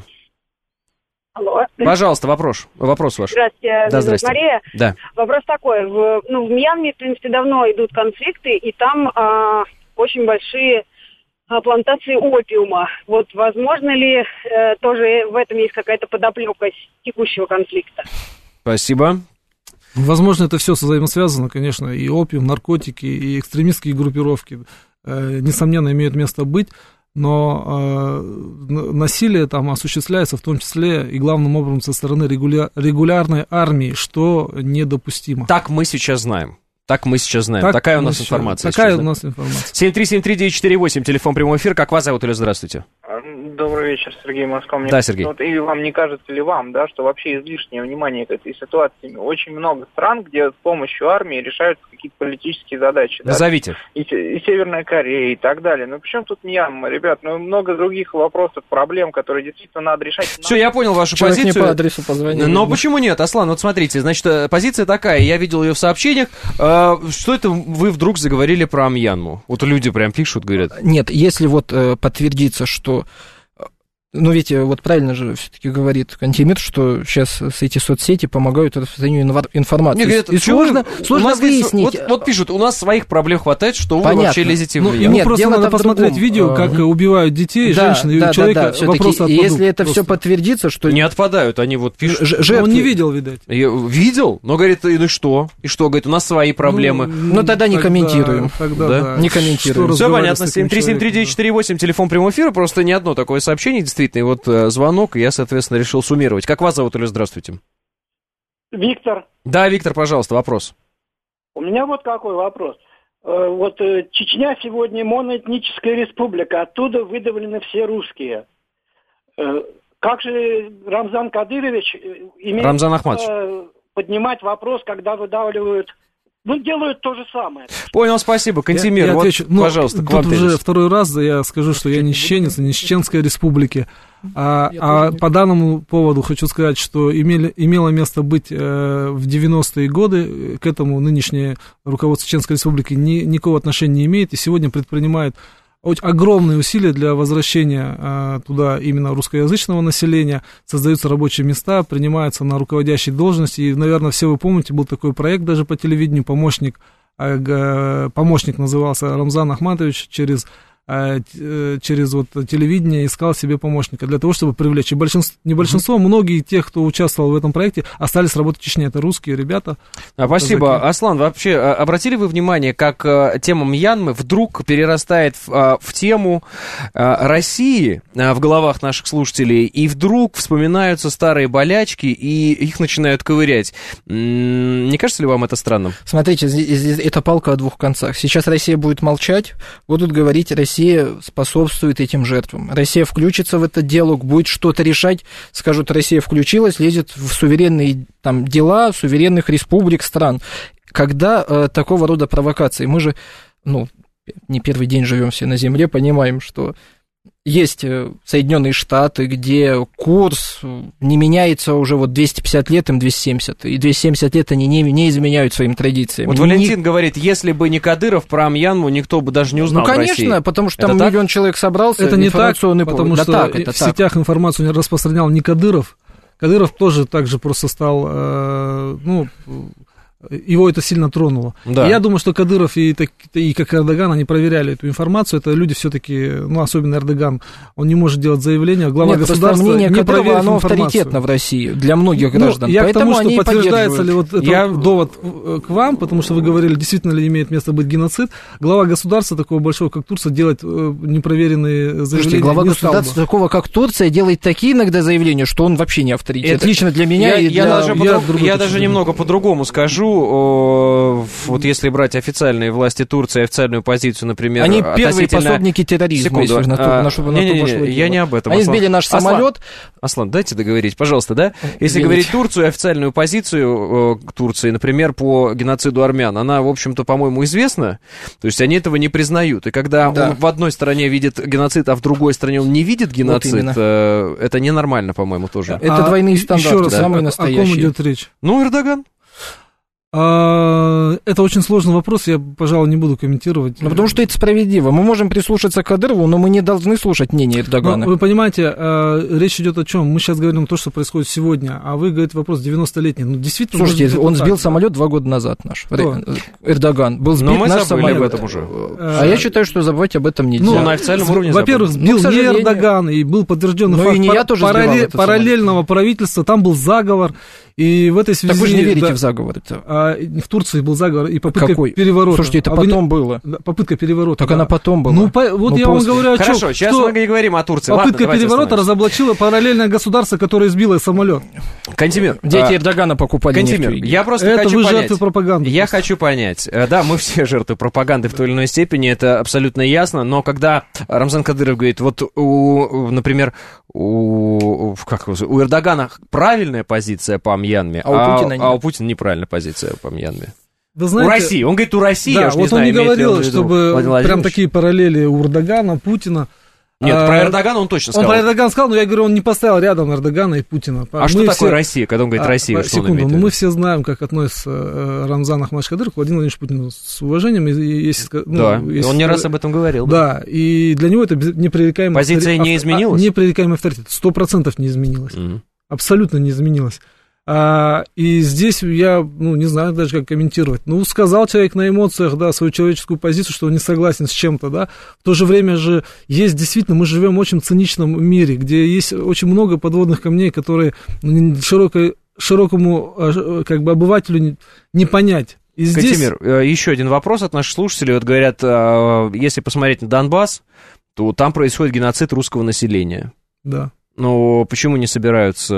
Алло. Пожалуйста, вопрос, вопрос ваш. Здравствуйте, да, здрасте. Мария. Да. Вопрос такой. В, ну, в Мьянме, в принципе, давно идут конфликты, и там а, очень большие а, плантации опиума. Вот возможно ли а, тоже в этом есть какая-то подоплека текущего конфликта? Спасибо. Возможно, это все взаимосвязано, конечно, и опиум, наркотики, и экстремистские группировки. несомненно, имеют место быть, но насилие там осуществляется в том числе и главным образом со стороны регуля... регулярной армии, что недопустимо. Так мы сейчас знаем. Так мы сейчас знаем. Так такая у нас сейчас... информация. Такая сейчас, у нас да? информация. семь три семь три девять четыре восемь, телефон прямой эфир. Как вас зовут, или здравствуйте? Добрый вечер, Сергей Москва. Мне да, Сергей. Вот, и вам не кажется ли вам, да, что вообще излишнее внимание к этой ситуации? Очень много стран, где с помощью армии решаются какие-то политические задачи. Назовите. Да? И, и Северная Корея и так далее. Ну, причем тут Мьянма, ребят? Ну, много других вопросов, проблем, которые действительно надо решать. Все, я понял вашу Человек позицию. не по адресу позвонил. Но почему нет, Аслан? Вот смотрите, значит, позиция такая, я видел ее в сообщениях. Что это вы вдруг заговорили про Мьянму? Вот люди прям пишут, говорят. Нет, если вот э, подтвердится, что... Ну, ведь вот правильно же все-таки говорит Кантемир, что сейчас эти соцсети помогают распространению информации. Нет, говорят, и сложно, вы, сложно выяснить. Вот, вот пишут, у нас своих проблем хватает, что Понятно. вы вообще лезете в Ну, Мьянму. ему просто надо посмотреть видео, как uh-huh. убивают детей, да, женщин, и да, у человека да, да, вопрос отпадут. Если это просто. все подтвердится, что... Не отпадают, они вот пишут. Ж- жертвы... Он не видел, видать. Я видел, но говорит, ну и что? И что? Говорит, у нас свои проблемы. Ну, ну тогда не тогда, комментируем. Тогда, да? да. Не комментируем. Все понятно, семь три семь три девять четыре восемь, телефон прямого эфира, просто не одно такое сообщение, действительно, и вот звонок, и я, соответственно, решил суммировать. Как вас зовут, или здравствуйте? Виктор. Да, Виктор, пожалуйста, вопрос. У меня вот какой вопрос. Вот Чечня сегодня моноэтническая республика, оттуда выдавлены все русские. Как же Рамзан Кадырович имеет Рамзан Ахматович. поднимать вопрос, когда выдавливают... Ну, делают то же самое. Понял, спасибо. Кантемир, я, я вот, отвечу. Ну, пожалуйста, к вам тут уже второй раз я скажу, что я не чеченец, не Чеченской республики. А, а по данному поводу хочу сказать, что имели, имело место быть э, в девяностые годы. К этому нынешнее руководство Чеченской республики ни, никакого отношения не имеет. И сегодня предпринимает огромные усилия для возвращения а, туда именно русскоязычного населения, создаются рабочие места, принимаются на руководящие должности, и, наверное, все вы помните, был такой проект даже по телевидению, помощник, а, помощник назывался Рамзан Ахматович, через, а, через вот телевидение искал себе помощника для того, чтобы привлечь, и большинство, не большинство, mm-hmm. многие тех, кто участвовал в этом проекте, остались работать в Чечне, это русские ребята. А, спасибо. Казаки. Аслан, вообще, обратили вы внимание, как а, тема Мьянмы вдруг перерастает в, а, в тему а, России а, в головах наших слушателей, и вдруг вспоминаются старые болячки, и их начинают ковырять. М-м, не кажется ли вам это странным? Смотрите, здесь, здесь, это палка о двух концах. Сейчас Россия будет молчать, будут говорить, Россия способствует этим жертвам. Россия включится в этот диалог, будет что-то решать, скажут, Россия включилась, лезет в суверенные там, дела суверенных республик, стран. Когда э, такого рода провокации, мы же, ну, не первый день живем все на земле, понимаем, что есть Соединенные Штаты, где курс не меняется уже вот двести пятьдесят лет, им двести семьдесят, и двести семьдесят лет они не, не изменяют своим традициям. Вот не... Валентин говорит, если бы не Кадыров, про Мьянму никто бы даже не узнал. Ну, конечно, в России. потому что там это миллион так? человек собрался. Это не так, повод. потому да что так, это в так. сетях информацию не распространял не Кадыров. Кадыров тоже так же просто стал, э, ну... Его это сильно тронуло. Да. Я думаю, что Кадыров и, и как Эрдоган, они проверяли эту информацию. Это люди все-таки, ну, особенно Эрдоган, он не может делать заявления. Глава Нет, государства мнение не Кадырова, проверив оно информацию. авторитетно в России для многих граждан. Ну, я Поэтому к тому, что подтверждается ли вот этот я... довод к вам, потому что вы говорили, действительно ли имеет место быть геноцид. Глава государства такого большого, как Турция, делать непроверенные заявления. Слушайте, глава не государства такого, как Турция, делает такие иногда заявления, что он вообще не авторитет. Это... Лично для меня я, и я для... даже, я подруг... я даже немного по-другому скажу. Вот если брать официальные власти Турции, официальную позицию, например... Они первые относительно... пособники терроризма, Секунду. если на то, А, на, на не, не, то не, пошло я дело. не об этом. Они Аслан. сбили наш Аслан. самолет. Аслан, дайте договорить, пожалуйста, да? Если Извините. говорить Турцию, официальную позицию э, Турции, например, по геноциду армян, она, в общем-то, по-моему, известна. То есть они этого не признают. И когда Да. он в одной стране видит геноцид, а в другой стране он не видит геноцид, Вот э, это ненормально, по-моему, тоже. Это А, двойные еще стандарты, раз, самые о- настоящие. О ком идет речь? Ну, Эрдоган. А, это очень сложный вопрос, я, пожалуй, не буду комментировать. Ну, потому что это справедливо. Мы можем прислушаться к Кадырову, но мы не должны слушать мнение Эрдогана. Ну, вы понимаете, э, речь идет о чем? Мы сейчас говорим о том, что происходит сегодня, а вы говорите вопрос девяностолетний. Ну, действительно, Слушайте, может быть, он это сбил так. самолет два года назад наш. Кто? Эрдоган. Был сбит Но мы наш забыли самолет. об этом уже. А я считаю, что забывать об этом нельзя. Ну, на официальном уровне Во-первых, забыли. сбил Ну, к не сожалению. Эрдоган, и был подтвержден Ну, факт и не я тоже сбивал этот параллельного правительства, там был заговор, и в этой связи... Так вы же не верите да, в заговор. Это. А, а в Турции был заговор и попытка Какой? переворота. Слушайте, это а потом не... было. Попытка переворота. Так да. она потом была. Ну, по... вот ну, я после... вам говорю о чем. Хорошо, сейчас что мы не говорим о Турции. Попытка Ладно, переворота разоблачила параллельное государство, которое сбило самолет. Кантемир. Дети а... Эрдогана покупали Кантемир, нефть. я просто это хочу вы понять. жертвы пропаганды. Я хочу понять. Да, мы все жертвы пропаганды в той или иной степени, это абсолютно ясно, но когда Рамзан Кадыров говорит, вот, у, например, у, как, у Эрдогана правильная позиция по Мьянме, а, а, у Путина, а у Путина неправильная позиция по Мьянме. Вы знаете, у России. Он говорит, у России, да, я уж вот не знаю, он не говорил, чтобы Владимир прям такие параллели у Эрдогана, Путина. Нет, а, про Эрдогана он точно сказал. Он про Эрдогана сказал, но я говорю, он не поставил рядом Эрдогана и Путина. А мы что такое все... Россия, когда он говорит а, Россия, что секунду, он имеет в ну виду? мы все знаем, как относится э, Рамзан Ахмадович Кадыров к Владимиру Владимировичу Путину с уважением. И, и, если, ну, да, если, он не раз об этом говорил. Да, да, и для него это непререкаемый позиция авторитет. не изменилась? Непререкаемый авторитет, сто процентов не изменилась. Mm-hmm. Абсолютно не изменилась. А, и здесь я, ну, не знаю даже, как комментировать. Ну, сказал человек на эмоциях, да, свою человеческую позицию, что он не согласен с чем-то, да. В то же время же есть, действительно, мы живем в очень циничном мире, где есть очень много подводных камней, которые широкой, широкому, как бы, обывателю не, не понять. И здесь... Кантемир, еще один вопрос от наших слушателей. Вот говорят, если посмотреть на Донбасс, то там происходит геноцид русского населения. Да. Но почему не собираются...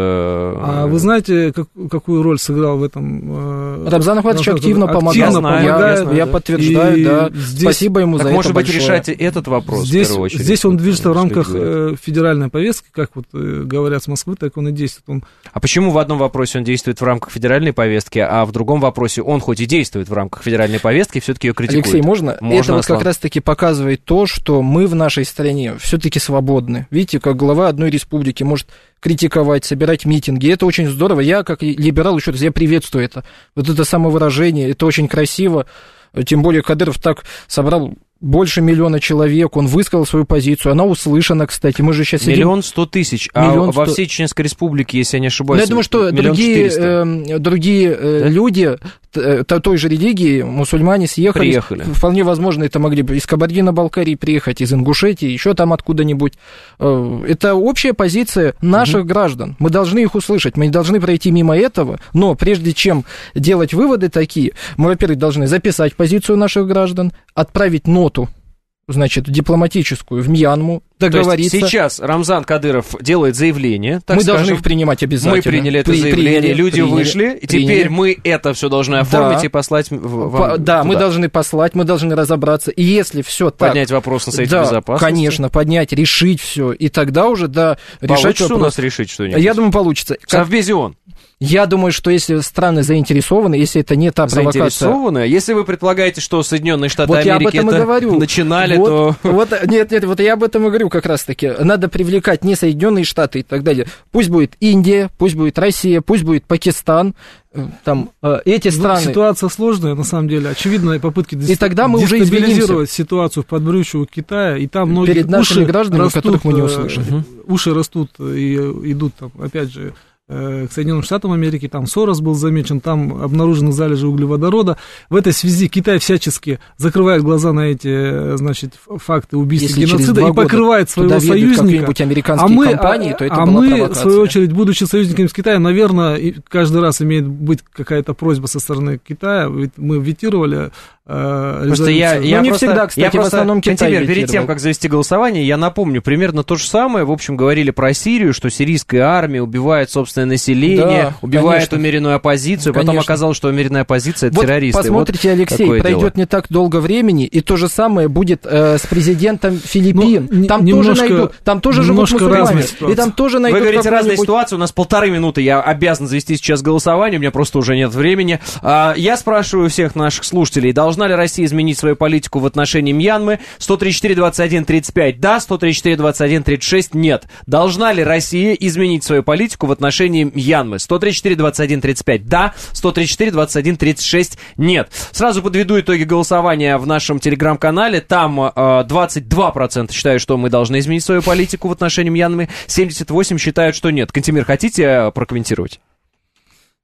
А вы знаете, как, какую роль сыграл в этом... Рамзан Ахмадович активно, активно помогает. Я, знаю, я, я, знаю, я да. подтверждаю, и да. Здесь, Спасибо ему так за может это быть, большое. решать этот вопрос здесь, в первую очередь. Здесь он движется вот, в рамках э, федеральной повестки, как вот э, говорят с Москвы, так он и действует. Он... А почему в одном вопросе он действует в рамках федеральной повестки, а в другом вопросе он хоть и действует в рамках федеральной повестки, все-таки ее критикует? Алексей, можно? можно это вот Аслан. как раз-таки показывает то, что мы в нашей стране все-таки свободны. Видите, как глава одной республики может критиковать, собирать митинги. Это очень здорово. Я, как либерал, еще раз, я приветствую это. Вот это самовыражение, это очень красиво. Тем более Кадыров так собрал больше миллиона человек, он высказал свою позицию, она услышана, кстати, мы же сейчас сидим... Миллион сто тысяч, а миллион во сто... всей Чеченской республике, если я не ошибаюсь, Но я думаю, что другие, э, другие э, да? люди т, той же религии, мусульмане, съехали. Приехали. Вполне возможно, это могли бы из Кабардино-Балкарии приехать, из Ингушетии, еще там откуда-нибудь. Э, это общая позиция наших угу. граждан. Мы должны их услышать, мы не должны пройти мимо этого, но прежде чем делать выводы такие, мы, во-первых, должны записать позицию наших граждан, отправить ноту, значит, дипломатическую в Мьянму, договориться. То есть сейчас Рамзан Кадыров делает заявление, так мы скажем, должны их принимать обязательно. Мы приняли это При, заявление, приняли, люди приняли, вышли, и приняли. теперь мы это все должны оформить да. и послать вам По, Да, туда. мы должны послать, мы должны разобраться, и если все так... Поднять вопрос на Совете да, Безопасности. конечно, поднять, решить все, и тогда уже, да, получится решать вопрос. у нас решить что-нибудь? Я думаю, получится. В Совбезе ООН. Я думаю, что если страны заинтересованы, если это не та провокация... Заинтересованы? Если вы предполагаете, что Соединенные Штаты вот Америки я об этом это и говорю. начинали, вот, то... Вот, нет, нет, вот я об этом и говорю как раз-таки. Надо привлекать не Соединенные Штаты и так далее. Пусть будет Индия, пусть будет Россия, пусть будет Пакистан. Там, эти страны... Ситуация сложная, на самом деле. Очевидно, попытки и тогда мы уже дестабилизировать ситуацию в подбрюшье у Китая. И там многие перед нашими уши гражданами, растут, которых мы не услышали. Уши растут и идут, там, опять же, к Соединенным Штатам Америки, там Сорос был замечен, там обнаружены залежи углеводорода. В этой связи Китай всячески закрывает глаза на эти, значит, факты убийств и геноцида и покрывает своего союзника. А мы, компании, то это а мы в свою очередь, будучи союзниками с Китаем, наверное, каждый раз имеет быть какая-то просьба со стороны Китая. Ведь мы ветировали э, Просто я, я ну, не просто, всегда, кстати, я просто, в основном Китай Кантемир, перед тем, как завести голосование, я напомню, примерно то же самое, в общем, говорили про Сирию, что сирийская армия убивает собственное население, да, убивает конечно. умеренную оппозицию, Конечно. потом оказалось, что умеренная оппозиция — это вот террористы. Посмотрите, вот Алексей, пройдет дело. не так долго времени, и то же самое будет э, с президентом Филиппин. Ну, там немножко, тоже найдут, там тоже живут мусульмане, и там тоже найдут. Вы говорите разные ситуации, у нас полторы минуты, я обязан завести сейчас голосование, у меня просто уже нет времени. А, я спрашиваю всех наших слушателей, должна ли Россия изменить свою политику в отношении Мьянмы? сто тридцать четыре двадцать один тридцать пять да, сто тридцать четыре двадцать один тридцать шесть нет. Должна ли Россия изменить свою политику в отношении Мьянмы? сто тридцать четыре двадцать один тридцать пять да, сто тридцать четыре двадцать один тридцать шесть нет. Сразу подведу итоги голосования в нашем телеграм-канале. Там э, двадцать два процента считают, что мы должны изменить свою политику в отношении Мьянмы, семьдесят восемь процентов считают, что нет. Кантемир, хотите прокомментировать?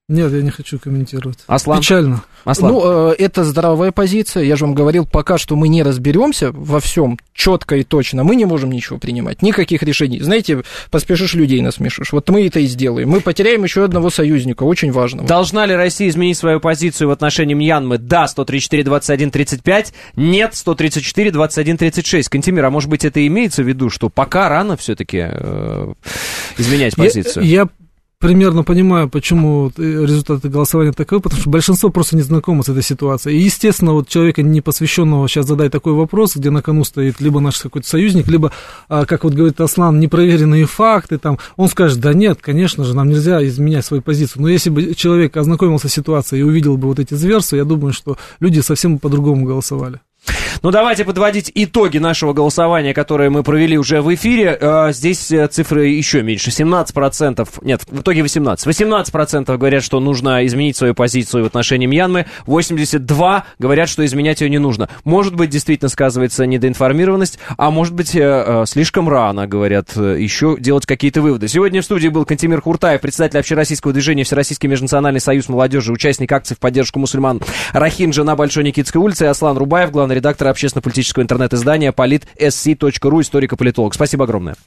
Нет, я не хочу комментировать. Аслан? Печально. Аслан? Ну, это здравая позиция. Я же вам говорил, пока что мы не разберемся во всем четко и точно, мы не можем ничего принимать, никаких решений. Знаете, поспешишь, людей насмешишь. Вот мы это и сделаем. Мы потеряем еще одного союзника, очень важного. Должна ли Россия изменить свою позицию в отношении Мьянмы? Да, сто тридцать четыре двадцать один тридцать пять. Нет, сто тридцать четыре двадцать один тридцать шесть. Кантемир, а может быть, это имеется в виду, что пока рано все-таки э, изменять позицию? Я, я примерно понимаю, почему результаты голосования таковы, потому что большинство просто не знакомо с этой ситуацией. И, естественно, вот человека, не посвященного, сейчас задать такой вопрос, где на кону стоит либо наш какой-то союзник, либо, как вот говорит Аслан, непроверенные факты, там, он скажет, да нет, конечно же, нам нельзя изменять свою позицию. Но если бы человек ознакомился с ситуацией и увидел бы вот эти зверства, я думаю, что люди совсем по-другому голосовали. Ну, давайте подводить итоги нашего голосования, которое мы провели уже в эфире. Здесь цифры еще меньше, семнадцать процентов, нет, в итоге восемнадцать. восемнадцать процентов говорят, что нужно изменить свою позицию в отношении Мьянмы, восемьдесят два процента говорят, что изменять ее не нужно. Может быть, действительно сказывается недоинформированность, а может быть, слишком рано, говорят, еще делать какие-то выводы. Сегодня в студии был Кантемир Хуртаев, председатель общероссийского движения «Всероссийский межнациональный союз молодежи», участник акций в поддержку мусульман Рахинджа на Большой Никитской улице, и Аслан Рубаев, главный редактор общественно-политического интернет-издания полит эс си точка ру, историк и политолог. Спасибо огромное.